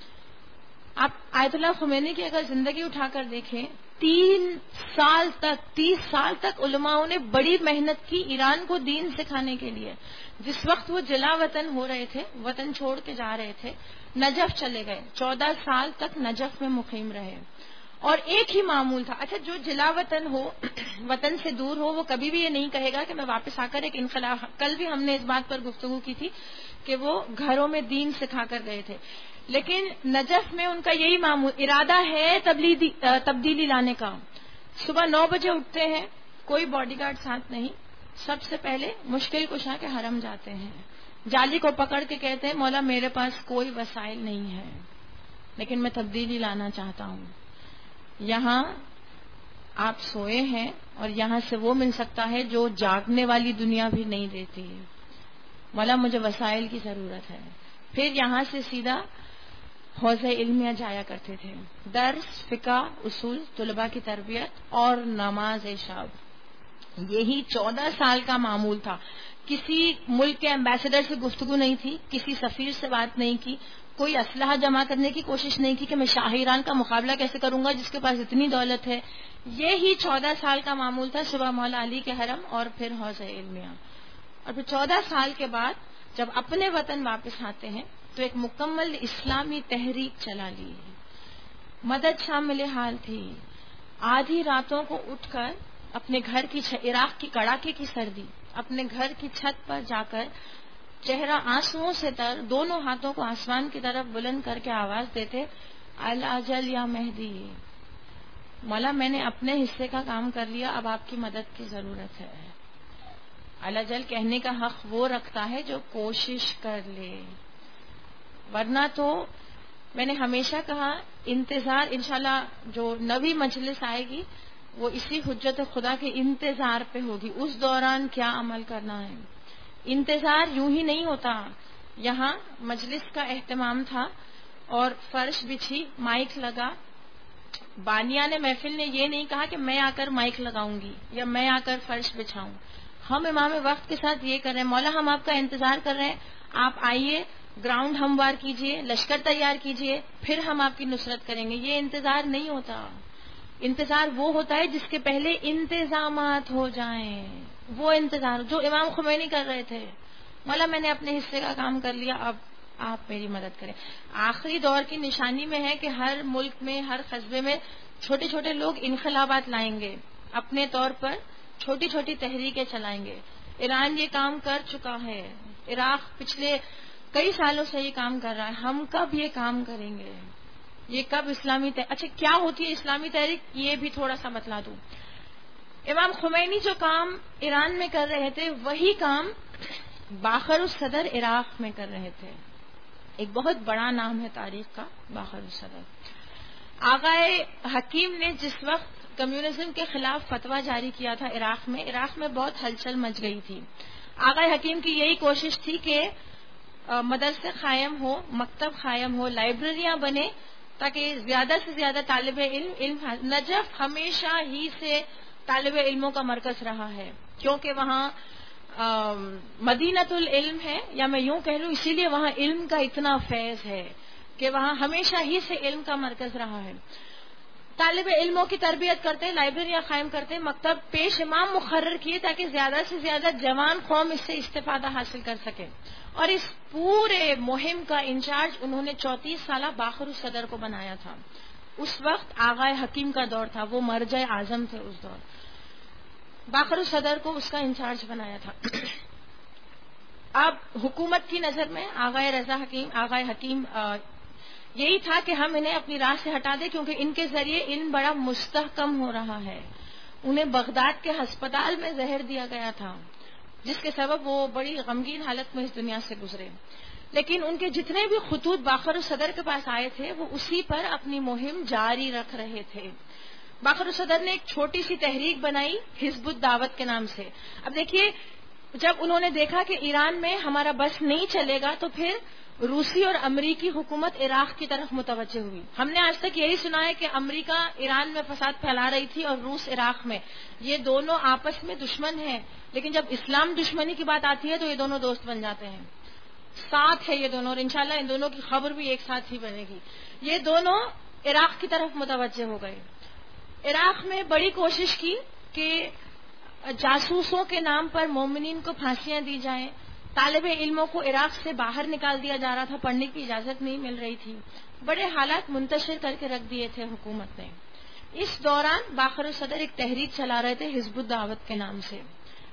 آپ آیت اللہ خمینی کی اگر زندگی اٹھا کر دیکھیں, 30 سال تک علماءوں نے بڑی محنت کی ایران کو دین سکھانے کے لیے. جس وقت وہ جلا وطن ہو رہے تھے, وطن چھوڑ کے جا رہے تھے, نجف چلے گئے. 14 سال تک نجف میں مقیم رہے, اور ایک ہی معمول تھا. اچھا, جو جلا وطن ہو, وطن سے دور ہو, وہ کبھی بھی یہ نہیں کہے گا کہ میں واپس آ کر ایک انقلاب. کل بھی ہم نے اس بات پر گفتگو کی تھی کہ وہ گھروں میں دین سکھا کر گئے تھے, لیکن نجف میں ان کا یہی معمول ارادہ ہے تبدیلی لانے کا. صبح 9 بجے اٹھتے ہیں, کوئی باڈی گارڈ ساتھ نہیں, سب سے پہلے مشکل کشا کے حرم جاتے ہیں. جالی کو پکڑ کے کہتے ہیں مولا میرے پاس کوئی وسائل نہیں ہے لیکن میں تبدیلی لانا چاہتا ہوں. یہاں آپ سوئے ہیں اور یہاں سے وہ مل سکتا ہے جو جاگنے والی دنیا بھی نہیں دیتی. مولا مجھے وسائل کی ضرورت ہے. پھر یہاں سے سیدھا حوض علمیہ جایا کرتے تھے, درس, فقہ, اصول, طلباء کی تربیت اور نماز شب. یہی 14 سال کا معمول تھا. کسی ملک کے ایمبیسڈر سے گفتگو نہیں تھی, کسی سفیر سے بات نہیں کی, کوئی اسلحہ جمع کرنے کی کوشش نہیں کی کہ میں شاہ ایران کا مقابلہ کیسے کروں گا جس کے پاس اتنی دولت ہے. یہی 14 سال کا معمول تھا. صبح مولا علی کے حرم اور پھر حوض علمیہ, اور پھر 14 سال کے بعد جب اپنے وطن واپس آتے ہیں تو ایک مکمل اسلامی تحریک چلا لی. مدد شامل حال تھی. آدھی راتوں کو اٹھ کر اپنے گھر کی عراق کی کڑاکے کی سردی, اپنے گھر کی چھت پر جا کر چہرہ آنسوؤں سے تر, دونوں ہاتھوں کو آسمان کی طرف بلند کر کے آواز دیتے, الاجل یا مہدی, مولا میں نے اپنے حصے کا کام کر لیا, اب آپ کی مدد کی ضرورت ہے. اللہ جل کہنے کا حق وہ رکھتا ہے جو کوشش کر لے، ورنہ تو میں نے ہمیشہ کہا انتظار انشاءاللہ جو نوی مجلس آئے گی وہ اسی حجت خدا کے انتظار پہ ہوگی، اس دوران کیا عمل کرنا ہے۔ انتظار یوں ہی نہیں ہوتا۔ یہاں مجلس کا اہتمام تھا اور فرش بچھی، مائک لگا، بانیہ نے محفل نے یہ نہیں کہا کہ میں آ کر مائک لگاؤں گی یا میں آ کر فرش بچھاؤں، ہم امام وقت کے ساتھ یہ کر رہے ہیں، مولا ہم آپ کا انتظار کر رہے ہیں، آپ آئیے، گراؤنڈ ہموار کیجئے، لشکر تیار کیجئے، پھر ہم آپ کی نصرت کریں گے۔ یہ انتظار نہیں ہوتا۔ انتظار وہ ہوتا ہے جس کے پہلے انتظامات ہو جائیں، وہ انتظار جو امام خمینی کر رہے تھے، مولا میں نے اپنے حصے کا کام کر لیا، اب آپ میری مدد کریں۔ آخری دور کی نشانی میں ہے کہ ہر ملک میں، ہر قصبے میں چھوٹے چھوٹے لوگ انقلابات لائیں گے، اپنے طور پر چھوٹی چھوٹی تحریکیں چلائیں گے۔ ایران یہ کام کر چکا ہے، عراق پچھلے کئی سالوں سے یہ کام کر رہا ہے، ہم کب یہ کام کریں گے؟ یہ کب اسلامی اچھا کیا ہوتی ہے اسلامی تحریک، یہ بھی تھوڑا سا بتلا دوں۔ امام خمینی جو کام ایران میں کر رہے تھے وہی کام باقر الصدر عراق میں کر رہے تھے۔ ایک بہت بڑا نام ہے تاریخ کا باقر الصدر۔ آغائے حکیم نے جس وقت کمیونزم کے خلاف فتویٰ جاری کیا تھا عراق میں بہت ہلچل مچ گئی تھی۔ آغائے حکیم کی یہی کوشش تھی کہ مدرسے قائم ہو، مکتب قائم ہو، لائبریریاں بنے تاکہ زیادہ سے زیادہ طالب علم نجف ہمیشہ ہی سے طالب علموں کا مرکز رہا ہے، کیونکہ وہاں مدینۃ العلم ہے، یا میں یوں کہہ لوں اسی لیے وہاں علم کا اتنا فیض ہے کہ وہاں ہمیشہ ہی سے علم کا مرکز رہا ہے۔ طالب علموں کی تربیت کرتے، لائبریریاں قائم کرتے، مکتب پیش امام مقرر کیے تاکہ زیادہ سے زیادہ جوان قوم اس سے استفادہ حاصل کر سکے، اور اس پورے مہم کا انچارج انہوں نے 34 سالہ باقر الصدر کو بنایا تھا۔ اس وقت آغائے حکیم کا دور تھا، وہ مرجع اعظم تھے اس دور، باقر الصدر کو اس کا انچارج بنایا تھا۔ اب حکومت کی نظر میں آغائے حکیم یہی تھا کہ ہم انہیں اپنی راہ سے ہٹا دیں، کیونکہ ان کے ذریعے علم بڑا مستحکم ہو رہا ہے۔ انہیں بغداد کے ہسپتال میں زہر دیا گیا تھا، جس کے سبب وہ بڑی غمگین حالت میں اس دنیا سے گزرے، لیکن ان کے جتنے بھی خطوط باقر الصدر کے پاس آئے تھے وہ اسی پر اپنی مہم جاری رکھ رہے تھے۔ باقر الصدر نے ایک چھوٹی سی تحریک بنائی حزب الدعوت کے نام سے۔ اب دیکھیے، جب انہوں نے دیکھا کہ ایران میں ہمارا بس نہیں چلے گا تو پھر روسی اور امریکی حکومت عراق کی طرف متوجہ ہوئی۔ ہم نے آج تک یہی سنا ہے کہ امریکہ ایران میں فساد پھیلا رہی تھی اور روس عراق میں، یہ دونوں آپس میں دشمن ہیں، لیکن جب اسلام دشمنی کی بات آتی ہے تو یہ دونوں دوست بن جاتے ہیں، ساتھ ہے یہ دونوں، اور انشاءاللہ ان دونوں کی خبر بھی ایک ساتھ ہی بنے گی۔ یہ دونوں عراق کی طرف متوجہ ہو گئے۔ عراق میں بڑی کوشش کی کہ جاسوسوں کے نام پر مومنین کو پھانسیاں دی جائیں، طالب علموں کو عراق سے باہر نکال دیا جا رہا تھا، پڑھنے کی اجازت نہیں مل رہی تھی، بڑے حالات منتشر کر کے رکھ دیے تھے حکومت نے۔ اس دوران باقر الصدر ایک تحریک چلا رہے تھے حزب الدعوت کے نام سے،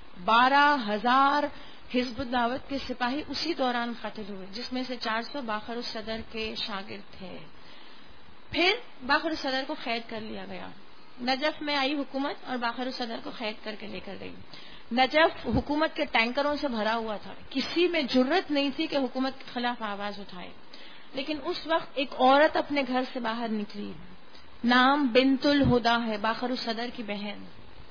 12,000 حزب الدعوت کے سپاہی اسی دوران قتل ہوئے، جس میں سے 400 باقر الصدر کے شاگرد تھے۔ پھر باقر الصدر کو قید کر لیا گیا، نجف میں آئی حکومت اور باقر الصدر کو قید کر کے لے کر گئی۔ نجف حکومت کے ٹینکروں سے بھرا ہوا تھا، کسی میں جرت نہیں تھی کہ حکومت کے خلاف آواز اٹھائے، لیکن اس وقت ایک عورت اپنے گھر سے باہر نکلی، نام بنت الہدا ہے، باقر الصدر کی بہن۔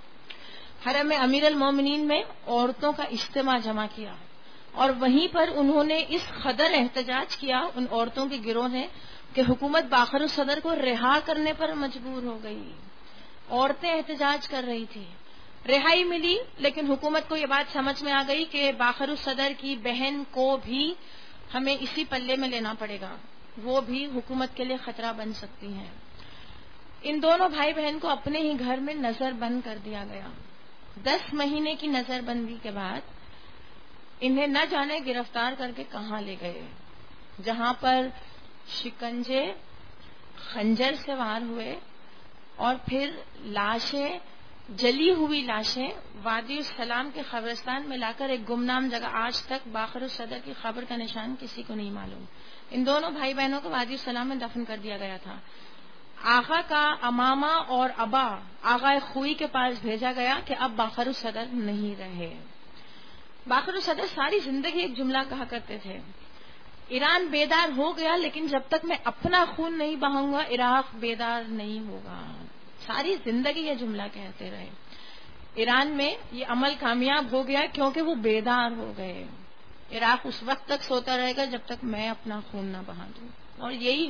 حرم امیر المومنین میں عورتوں کا اجتماع جمع کیا اور وہیں پر انہوں نے اس قدر احتجاج کیا ان عورتوں کے گروہ نے کہ حکومت باقر الصدر کو رہا کرنے پر مجبور ہو گئی۔ عورتیں احتجاج کر رہی تھی، رہائی ملی، لیکن حکومت کو یہ بات سمجھ میں آ گئی کہ باقر الصدر کی بہن کو بھی ہمیں اسی پلے میں لینا پڑے گا، وہ بھی حکومت کے لیے خطرہ بن سکتی ہیں۔ ان دونوں بھائی بہن کو اپنے ہی گھر میں نظر بند کر دیا گیا۔ 10 مہینے کی نظر بندی کے بعد انہیں نہ جانے گرفتار کر کے کہاں لے گئے، جہاں پر شکنجے، خنجر سے وار ہوئے، اور پھر لاشیں، جلی ہوئی لاشیں وادی السلام کے قبرستان میں لا کر ایک گمنام جگہ، آج تک باقر الصدر کی قبر کا نشان کسی کو نہیں معلوم۔ ان دونوں بھائی بہنوں کو وادی السلام میں دفن کر دیا گیا تھا۔ آغا کا امامہ اور ابا آغا خوئی کے پاس بھیجا گیا کہ اب باقر الصدر نہیں رہے۔ باقر الصدر ساری زندگی ایک جملہ کہا کرتے تھے، ایران بیدار ہو گیا لیکن جب تک میں اپنا خون نہیں بہاؤں گا عراق بیدار نہیں ہوگا. ساری زندگی یہ جملہ کہتے رہے. ایران میں یہ عمل کامیاب ہو گیا کیونکہ وہ بیدار ہو گئے. عراق اس وقت تک سوتا رہے گا جب تک میں اپنا خون نہ بہا دوں، اور یہی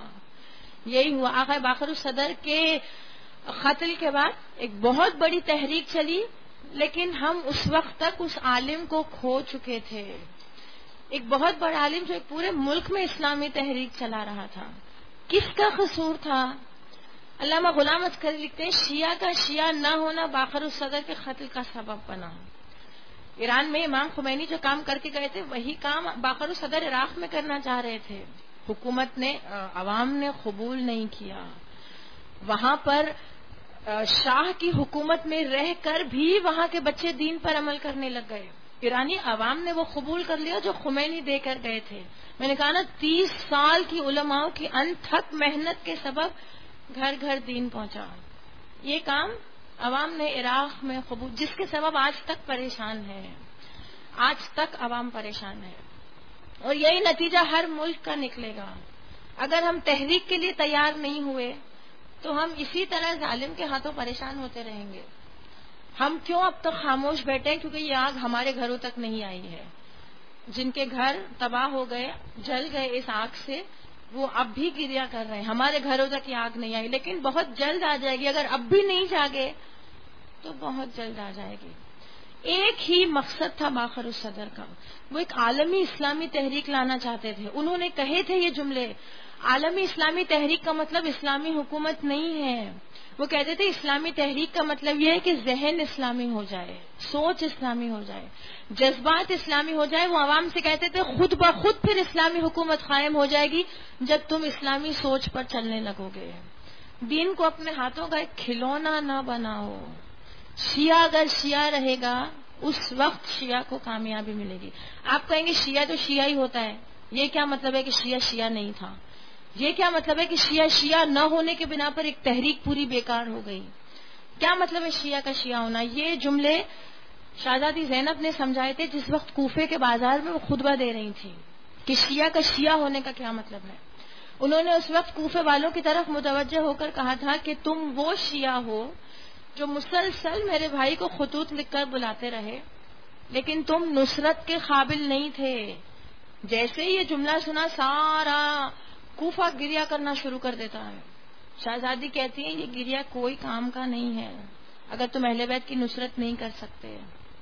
ہوا. آقا باقر الصدر کے قتل کے بعد ایک بہت بڑی تحریک چلی، لیکن ہم اس وقت تک اس عالم کو کھو چکے تھے. ایک بہت بڑا عالم جو ایک پورے ملک میں اسلامی تحریک چلا رہا تھا. کس کا قصور تھا؟ علامہ غلام عسکری لکھتے ہیں شیعہ کا شیعہ نہ ہونا باقر الصدر کے قتل کا سبب بنا. ایران میں امام خمینی جو کام کر کے گئے تھے وہی کام باقر الصدر عراق میں کرنا چاہ رہے تھے. حکومت نے، عوام نے قبول نہیں کیا. وہاں پر شاہ کی حکومت میں رہ کر بھی وہاں کے بچے دین پر عمل کرنے لگ گئے. ایرانی عوام نے وہ قبول کر لیا جو خمینی دے کر گئے تھے. میں نے کہا نا 30 سال کی علماء کی انتھک محنت کے سبب گھر گھر دین پہنچا. یہ کام عوام نے عراق میں قبول، جس کے سبب آج تک پریشان ہے، آج تک عوام پریشان ہے. اور یہی نتیجہ ہر ملک کا نکلے گا. اگر ہم تحریک کے لیے تیار نہیں ہوئے تو ہم اسی طرح ظالم کے ہاتھوں پریشان ہوتے رہیں گے. ہم کیوں اب تک خاموش بیٹھے؟ کیونکہ یہ آگ ہمارے گھروں تک نہیں آئی ہے. جن کے گھر تباہ ہو گئے، جل گئے اس آگ سے، وہ اب بھی گریا کر رہے ہیں. ہمارے گھروں تک یہ آگ نہیں آئی، لیکن بہت جلد آ جائے گی. اگر اب بھی نہیں جاگے تو بہت جلد آ جائے گی. ایک ہی مقصد تھا باقر الصدر کا، وہ ایک عالمی اسلامی تحریک لانا چاہتے تھے. انہوں نے کہے تھے یہ جملے، عالمی اسلامی تحریک کا مطلب اسلامی حکومت نہیں ہے. وہ کہتے تھے اسلامی تحریک کا مطلب یہ ہے کہ ذہن اسلامی ہو جائے، سوچ اسلامی ہو جائے، جذبات اسلامی ہو جائے. وہ عوام سے کہتے تھے خود بخود پھر اسلامی حکومت قائم ہو جائے گی جب تم اسلامی سوچ پر چلنے لگو گے. دین کو اپنے ہاتھوں کا ایک کھلونا نہ بناؤ. شیعہ اگر شیعہ رہے گا اس وقت شیعہ کو کامیابی ملے گی. آپ کہیں گے شیعہ تو شیعہ ہی ہوتا ہے، یہ کیا مطلب ہے کہ شیعہ شیعہ نہیں تھا؟ یہ کیا مطلب ہے کہ شیعہ شیعہ نہ ہونے کے بنا پر ایک تحریک پوری بیکار ہو گئی؟ کیا مطلب ہے شیعہ کا شیعہ ہونا؟ یہ جملے شہزادی زینب نے سمجھائے تھے جس وقت کوفے کے بازار میں وہ خطبہ دے رہی تھی کہ شیعہ کا شیعہ ہونے کا کیا مطلب ہے. انہوں نے اس وقت کوفے والوں کی طرف متوجہ ہو کر کہا تھا کہ تم وہ شیعہ ہو جو مسلسل میرے بھائی کو خطوط لکھ کر بلاتے رہے، لیکن تم نصرت کے قابل نہیں تھے. جیسے ہی یہ جملہ سنا سارا کوفہ گریا کرنا شروع کر دیتا ہے. شہزادی کہتی ہیں یہ گریا کوئی کام کا نہیں ہے اگر تم اہل بیت کی نصرت نہیں کر سکتے.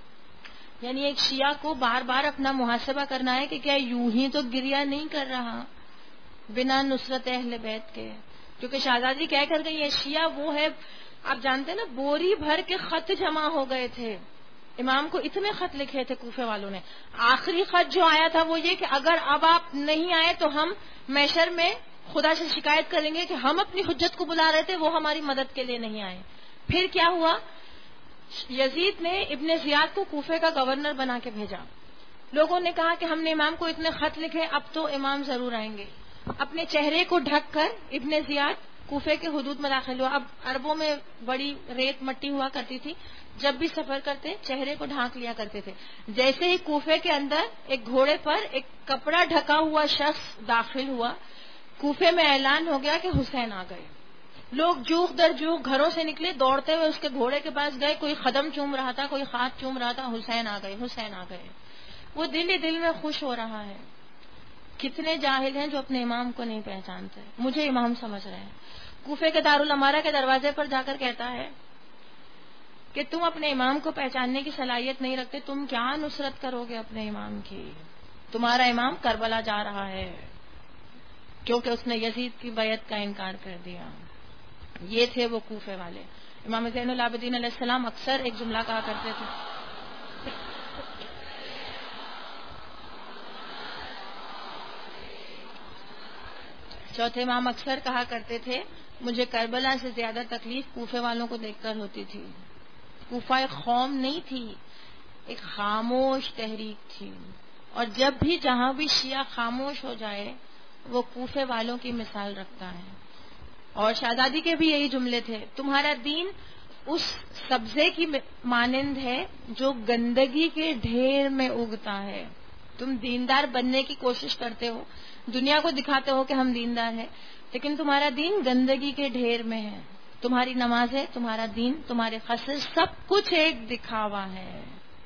یعنی ایک شیعہ کو بار بار اپنا محاسبہ کرنا ہے کہ کیا یوں ہی تو گریا نہیں کر رہا بنا نصرت اہل بیت کے. کیونکہ شہزادی کہہ کر گئی یہ شیعہ وہ ہے، آپ جانتے ہیں نا بوری بھر کے خط جمع ہو گئے تھے. امام کو اتنے خط لکھے تھے کوفے والوں نے. آخری خط جو آیا تھا وہ یہ کہ اگر اب آپ نہیں آئے تو ہم محشر میں خدا سے شکایت کریں گے کہ ہم اپنی حجت کو بلا رہے تھے، وہ ہماری مدد کے لیے نہیں آئے. پھر کیا ہوا؟ یزید نے ابن زیاد کو کوفے کا گورنر بنا کے بھیجا. لوگوں نے کہا کہ ہم نے امام کو اتنے خط لکھے، اب تو امام ضرور آئیں گے. اپنے چہرے کو ڈھک کر ابن زیاد کوفے کے حدود میں داخل ہوا. اب عربوں میں بڑی ریت مٹی ہوا کرتی تھی، جب بھی سفر کرتے چہرے کو ڈھانک لیا کرتے تھے. جیسے ہی کوفے کے اندر ایک گھوڑے پر ایک کپڑا ڈھکا ہوا شخص داخل ہوا، کوفے میں اعلان ہو گیا کہ حسین آ گئے. لوگ جوخ در جوخ گھروں سے نکلے، دوڑتے ہوئے اس کے گھوڑے کے پاس گئے. کوئی قدم چوم رہا تھا، کوئی ہاتھ چوم رہا تھا. حسین آ گئے، حسین آ گئے. وہ دل ہی دل میں خوش ہو رہا ہے. کتنے جاہل ہیں جو اپنے امام کو نہیں پہچانتے، مجھے امام سمجھ رہے ہیں. کوفے کے دارالامارہ کے دروازے پر جا کر کہتا ہے کہ تم اپنے امام کو پہچاننے کی صلاحیت نہیں رکھتے، تم کیا نصرت کرو گے اپنے امام کی؟ تمہارا امام کربلا جا رہا ہے کیونکہ اس نے یزید کی بیعت کا انکار کر دیا. یہ تھے وہ کوفے والے. امام زین العابدین علیہ السلام اکثر ایک جملہ کہا کرتے تھے، چوتھے امام اکثر کہا کرتے تھے مجھے کربلا سے زیادہ تکلیف کوفے والوں کو دیکھ کر ہوتی تھی. کوفہ ایک قوم نہیں تھی، ایک خاموش تحریک تھی. اور جب بھی جہاں بھی شیعہ خاموش ہو جائے وہ کوفے والوں کی مثال رکھتا ہے. اور شہزادی کے بھی یہی جملے تھے، تمہارا دین اس سبزے کی مانند ہے جو گندگی کے ڈھیر میں اگتا ہے. تم دیندار بننے کی کوشش کرتے ہو, دنیا کو دکھاتے ہو کہ ہم دیندار ہیں, لیکن تمہارا دین گندگی کے ڈھیر میں ہے. تمہاری نمازیں, تمہارا دین, تمہارے خصر, سب کچھ ایک دکھاوا ہے.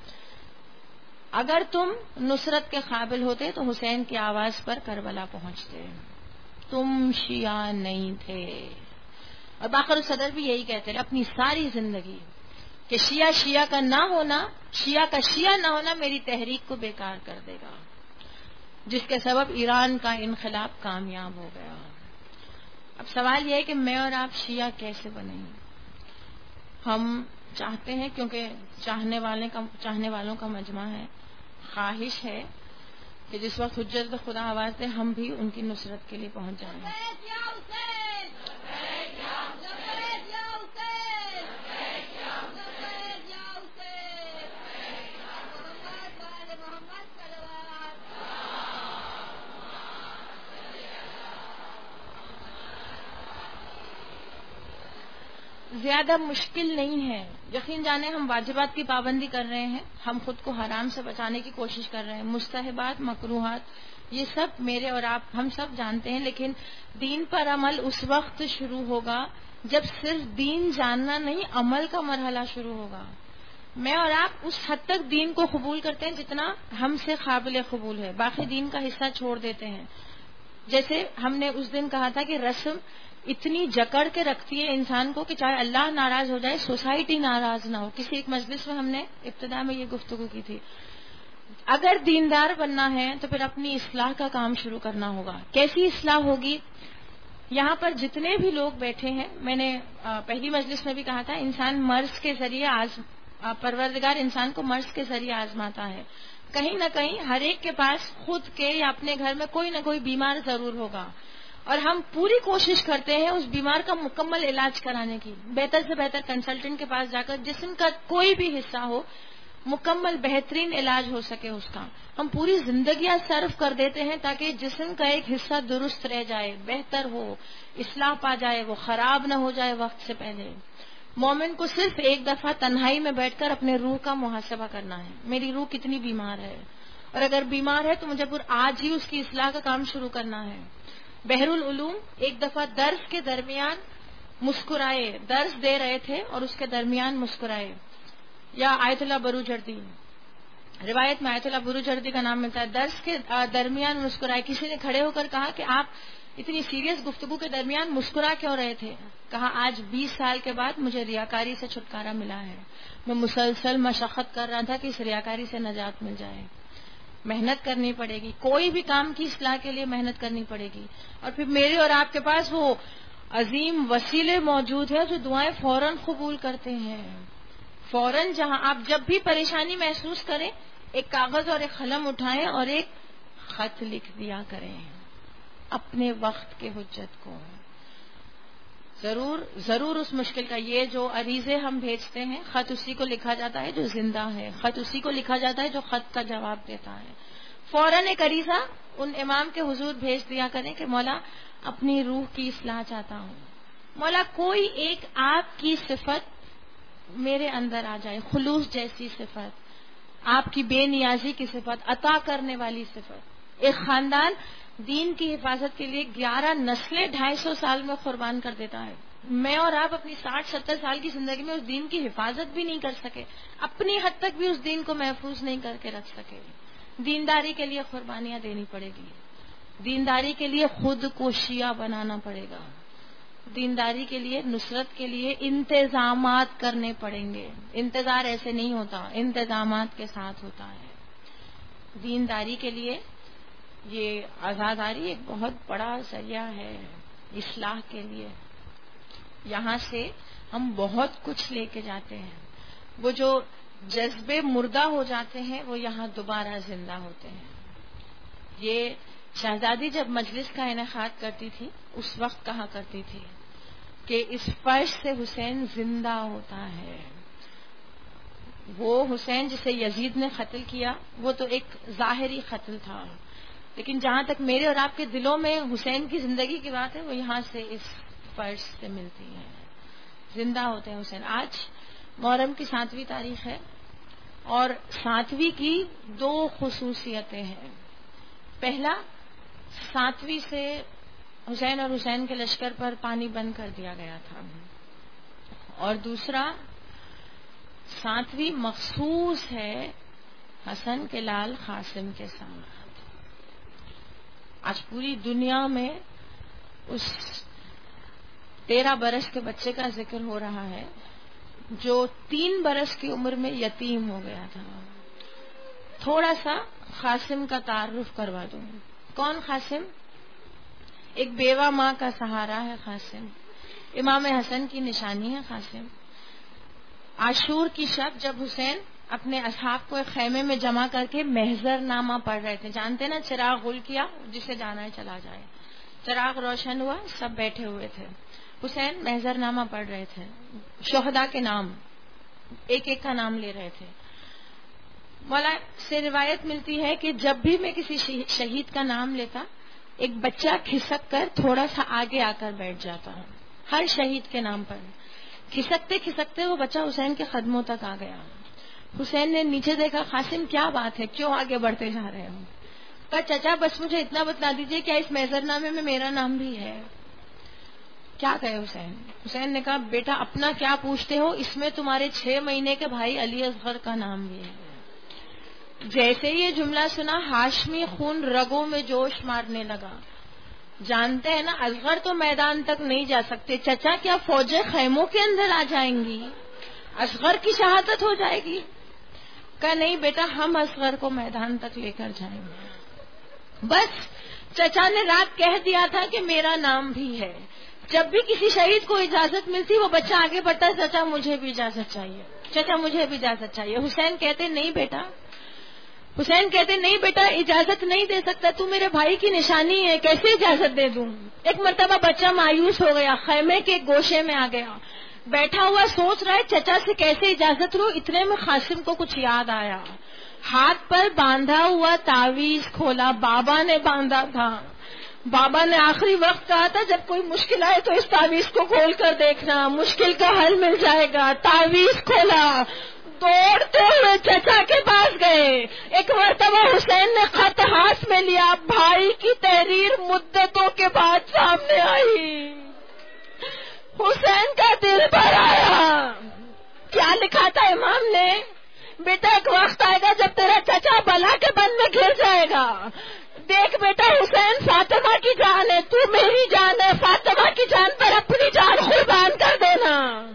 اگر تم نصرت کے قابل ہوتے تو حسین کی آواز پر کربلا پہنچتے. تم شیعہ نہیں تھے. اور باقر صدر بھی یہی کہتے رہے اپنی ساری زندگی کہ شیعہ کا نہ ہونا, شیعہ کا شیعہ نہ ہونا میری تحریک کو بیکار کر دے گا, جس کے سبب ایران کا انقلاب کامیاب ہو گیا. اب سوال یہ ہے کہ میں اور آپ شیعہ کیسے بنیں؟ ہم چاہتے ہیں, کیونکہ چاہنے والوں کا مجمع ہے, خواہش ہے کہ جس وقت حجت خدا آواز دے ہم بھی ان کی نصرت کے لیے پہنچ جائیں. زیادہ مشکل نہیں ہے. یقین جانے ہم واجبات کی پابندی کر رہے ہیں, ہم خود کو حرام سے بچانے کی کوشش کر رہے ہیں, مستحبات, مکروہات یہ سب میرے اور آپ ہم سب جانتے ہیں, لیکن دین پر عمل اس وقت شروع ہوگا جب صرف دین جاننا نہیں, عمل کا مرحلہ شروع ہوگا. میں اور آپ اس حد تک دین کو قبول کرتے ہیں جتنا ہم سے قابل قبول ہے, باقی دین کا حصہ چھوڑ دیتے ہیں. جیسے ہم نے اس دن کہا تھا کہ رسم اتنی جکڑ کے رکھتی ہے انسان کو کہ چاہے اللہ ناراض ہو جائے, سوسائٹی ناراض نہ ہو. کسی ایک مجلس میں ہم نے ابتدا میں یہ گفتگو کی تھی. اگر دیندار بننا ہے تو پھر اپنی اصلاح کا کام شروع کرنا ہوگا. کیسی اصلاح ہوگی؟ یہاں پر جتنے بھی لوگ بیٹھے ہیں, میں نے پہلی مجلس میں بھی کہا تھا, انسان مرض کے ذریعے پروردگار انسان کو مرض کے ذریعے آزماتا ہے. کہیں نہ کہیں ہر ایک کے پاس خود کے یا اپنے گھر میں کوئی نہ کوئی بیمار ضرور ہوگا, اور ہم پوری کوشش کرتے ہیں اس بیمار کا مکمل علاج کرانے کی. بہتر سے بہتر کنسلٹنٹ کے پاس جا کر جسم کا کوئی بھی حصہ ہو, مکمل بہترین علاج ہو سکے اس کا. ہم پوری زندگیاں صرف کر دیتے ہیں تاکہ جسم کا ایک حصہ درست رہ جائے, بہتر ہو, اصلاح پا جائے, وہ خراب نہ ہو جائے وقت سے پہلے. مومن کو صرف ایک دفعہ تنہائی میں بیٹھ کر اپنے روح کا محاسبہ کرنا ہے, میری روح کتنی بیمار ہے, اور اگر بیمار ہے تو مجھے آج ہی اس کی اصلاح کا کام شروع کرنا ہے. بحر العلوم ایک دفعہ درس کے درمیان مسکرائے, درس دے رہے تھے اور اس کے درمیان مسکرائے. یا آیت اللہ بروجردی, روایت میں آیت اللہ بروجردی کا نام ملتا ہے, درس کے درمیان مسکرائے. کسی نے کھڑے ہو کر کہا کہ آپ اتنی سیریس گفتگو کے درمیان مسکرا کیوں رہے تھے؟ کہا آج 20 سال کے بعد مجھے ریاکاری سے چھٹکارا ملا ہے. میں مسلسل مشقت کر رہا تھا کہ اس ریاکاری سے نجات مل جائے. محنت کرنی پڑے گی, کوئی بھی کام کی اصلاح کے لیے محنت کرنی پڑے گی. اور پھر میرے اور آپ کے پاس وہ عظیم وسیلے موجود ہیں جو دعائیں فوراً قبول کرتے ہیں. فوراً جہاں آپ جب بھی پریشانی محسوس کریں, ایک کاغذ اور ایک قلم اٹھائیں اور ایک خط لکھ دیا کریں اپنے وقت کے حجت کو. ضرور اس مشکل کا, یہ جو عریضے ہم بھیجتے ہیں, خط اسی کو لکھا جاتا ہے جو زندہ ہے, خط اسی کو لکھا جاتا ہے جو خط کا جواب دیتا ہے. فوراً ایک عریضہ ان امام کے حضور بھیج دیا کریں کہ مولا اپنی روح کی اصلاح چاہتا ہوں, مولا کوئی ایک آپ کی صفت میرے اندر آ جائے, خلوص جیسی صفت, آپ کی بے نیازی کی صفت, عطا کرنے والی صفت. ایک خاندان دین کی حفاظت کے لیے 11 نسلیں 250 سال میں قربان کر دیتا ہے. میں اور آپ اپنی 60-70 سال کی زندگی میں اس دین کی حفاظت بھی نہیں کر سکے, اپنی حد تک بھی اس دین کو محفوظ نہیں کر کے رکھ سکے. دینداری کے لیے قربانیاں دینی پڑے گی, دینداری کے لیے خود کو شیعہ بنانا پڑے گا, دینداری کے لیے, نصرت کے لیے انتظامات کرنے پڑیں گے. انتظار ایسے نہیں ہوتا, انتظامات کے ساتھ ہوتا ہے. دینداری کے لیے یہ آزاداری ایک بہت بڑا ذریعہ ہے اصلاح کے لیے. یہاں سے ہم بہت کچھ لے کے جاتے ہیں. وہ جو جذبے مردہ ہو جاتے ہیں وہ یہاں دوبارہ زندہ ہوتے ہیں. یہ شہزادی جب مجلس کا انعقاد کرتی تھی اس وقت کہا کرتی تھی کہ اس فرش سے حسین زندہ ہوتا ہے. وہ حسین جسے یزید نے قتل کیا وہ تو ایک ظاہری قتل تھا, لیکن جہاں تک میرے اور آپ کے دلوں میں حسین کی زندگی کی بات ہے وہ یہاں سے اس فرش سے ملتی ہے. زندہ ہوتے ہیں حسین. آج محرم کی 7ویں تاریخ ہے اور 7ویں کی 2 خصوصیتیں ہیں. پہلا، 7ویں سے حسین اور حسین کے لشکر پر پانی بند کر دیا گیا تھا، اور دوسرا 7ویں مخصوص ہے حسن کے لال قاسم کے ساتھ. آج پوری دنیا میں اس 13 برس کے بچے کا ذکر ہو رہا ہے جو 3 برس کی عمر میں یتیم ہو گیا تھا. تھوڑا سا قاسم کا تعارف کروا دوں. کون قاسم؟ ایک بیوہ ماں کا سہارا ہے قاسم. امام حسن کی نشانی ہے قاسم. عاشور کی شب جب حسین اپنے اصحاب کو ایک خیمے میں جمع کر کے محضر نامہ پڑھ رہے تھے، جانتے نا، چراغ غل کیا، جسے جانا ہے چلا جائے. چراغ روشن ہوا، سب بیٹھے ہوئے تھے. حسین محضر نامہ پڑھ رہے تھے، شہداء کے نام ایک ایک کا نام لے رہے تھے. مولا سے روایت ملتی ہے کہ جب بھی میں کسی شہید کا نام لیتا، ایک بچہ کھسک کر تھوڑا سا آگے آ کر بیٹھ جاتا. ہر شہید کے نام پر کھسکتے کھسکتے وہ بچہ حسین کے قدموں تک آ گیا. حسین نے نیچے دیکھا، قاسم کیا بات ہے، کیوں آگے بڑھتے جا رہے ہو؟ کہا چچا بس مجھے اتنا بتلا دیجئے کیا اس محضر نامے میں میرا نام بھی ہے؟ کیا کہے حسین؟ حسین نے کہا بیٹا اپنا کیا پوچھتے ہو، اس میں تمہارے 6 مہینے کے بھائی علی اصغر کا نام بھی ہے. جیسے یہ جملہ سنا ہاشمی خون رگوں میں جوش مارنے لگا. جانتے ہیں نا اصغر تو میدان تک نہیں جا سکتے، چچا کیا فوجیں خیموں کے اندر آ جائیں گی، اصغر کی شہادت ہو جائے گی؟ کہا نہیں بیٹا ہم اصغر کو میدان تک لے کر جائیں گے. بس چچا نے رات کہہ دیا تھا کہ میرا نام بھی ہے. جب بھی کسی شہید کو اجازت ملتی وہ بچہ آگے بڑھتا، چچا مجھے بھی اجازت چاہیے، چچا مجھے بھی اجازت چاہیے. حسین کہتے نہیں بیٹا، حسین کہتے نہیں بیٹا اجازت نہیں دے سکتا، تو میرے بھائی کی نشانی ہے، کیسے اجازت دے دوں؟ ایک مرتبہ بچہ مایوس ہو گیا، خیمے کے گوشے میں آ گیا، بیٹھا ہوا سوچ رہا ہے چچا سے کیسے اجازت لوں. اتنے میں قاسم کو کچھ یاد آیا. ہاتھ پر باندھا ہوا تعویذ کھولا، بابا نے باندھا تھا. بابا نے آخری وقت کہا تھا جب کوئی مشکل آئے تو اس تعویذ کو کھول کر دیکھنا، مشکل کا حل مل جائے گا. تعویذ کھولا، دوڑتے ہوئے چچا کے پاس گئے. ایک مرتبہ حسین نے خط ہاتھ میں لیا، بھائی کی تحریر مدتوں کے بعد سامنے آئی. حسین کا دل بھر آیا. کیا لکھا تھا امام نے؟ بیٹا ایک وقت آئے گا جب تیرا چچا بلا کے بند میں گر جائے گا. دیکھ بیٹا حسین فاطمہ کی جان ہے، تو میری جان ہے، فاطمہ کی جان پر اپنی جان قربان کر دینا.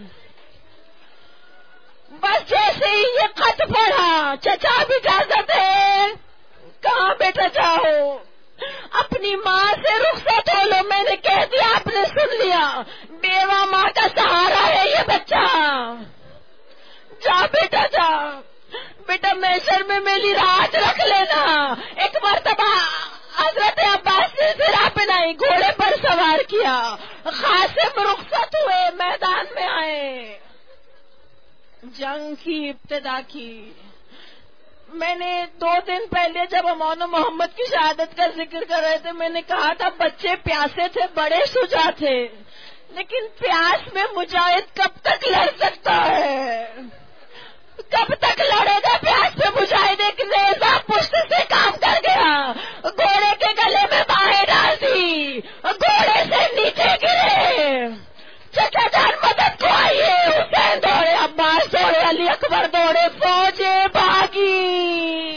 بس جیسے ہی یہ خط پڑھا، چچا بھی اجازت ہے. کہاں بیٹا جاؤ، اپنی ماں سے رخصت ہو لو. میں نے کہہ دیا آپ نے سن لیا، بیوہ ماں کا سہارا ہے یہ بچہ. جا بیٹا جا، بیٹا محشر میں میری راج رکھ لینا. ایک مرتبہ حضرت عباس نے زرا پہنائی، گھوڑے پر سوار کیا، قاسم رخصت ہوئے، میدان میں آئے. جنگ کی ابتدا کی. میں نے 2 دن پہلے جب امان و محمد کی شہادت کا ذکر کر رہے تھے میں نے کہا تھا بچے پیاسے تھے، بڑے شجاع تھے، لیکن پیاس میں مجاہد کب تک لڑ سکتا ہے؟ کب تک لڑے گا پیاس میں مجاہد؟ ایک نیزہ پشت سے کام کر گیا، گھوڑے کے گلے میں باہیں ڈال دی، گھوڑے سے نیچے گرے. چچا جان مدد کو آئیے. حسین دوڑے، عباس دوڑے، علی اکبر دوڑے، فوجیں بھاگی.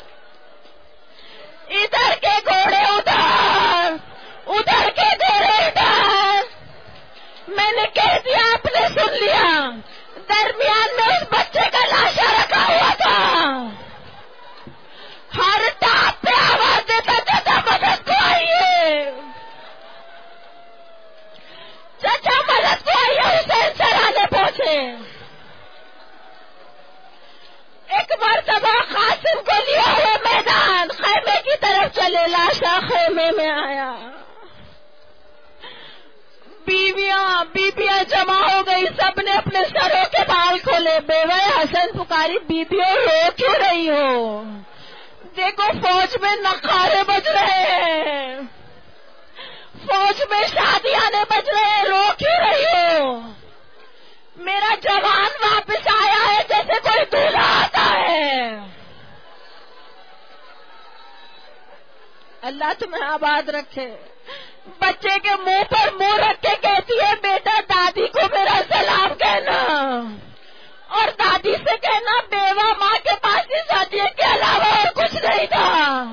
ادھر کے گھوڑے ادھر، ادھر کے گھوڑے ادھر. میں نے کہہ دیا آپ نے سن لیا. درمیان میں اس بچے کا لاشا رکھا ہوا تھا. ہر ٹاپ پہ آواز دیتا چچا مدد کو آئیے، چچا مدد کو آئیے. حسین سرانے پہنچے. ایک مرتبہ قاسم کو لیا ہوئے میدان خیمے کی طرف چلے، لاشا خیمے میں آیا. بیویاں جمع ہو گئی، سب نے اپنے سروں کے بال کھولے. بیوہ حسن پکاری، بیویوں رو کیوں رہی ہو؟ دیکھو فوج میں نقارے بج رہے ہیں، فوج میں شادیاں بج رہے ہیں، رو کیوں رہی ہو؟ تمہیں آباد رکھے. بچے کے منہ پر منہ رکھ کے کہتی ہے بیٹا دادی کو میرا سلام کہنا, اور دادی سے کہنا بیوہ ماں کے پاس اس ہدیے کے علاوہ اور کچھ نہیں تھا,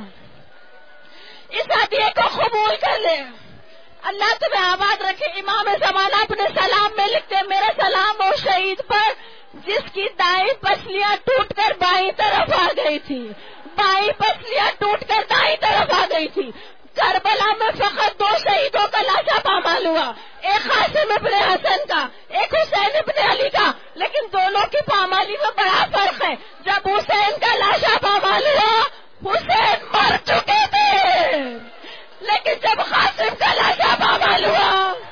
اس ہدیے کو قبول کر لے. اللہ تمہیں آباد رکھے. امام زمانہ اپنے سلام میں لکھتے میرا سلام ہو شہید پر جس کی دائیں پسلیاں ٹوٹ کر بائیں طرف آ گئی تھی, بائیں پسلیاں ٹوٹ کر دائیں طرف آ گئی تھی. کربلا میں فقط 2 شہیدوں کا لاشا پامال ہوا, ایک قاسم ابن حسن کا, ایک حسین ابن علی کا, لیکن دونوں کی پامالی میں بڑا فرق ہے. جب حسین کا لاشا پامال ہوا حسین مر چکے تھے, لیکن جب قاسم کا لاشا پامال ہوا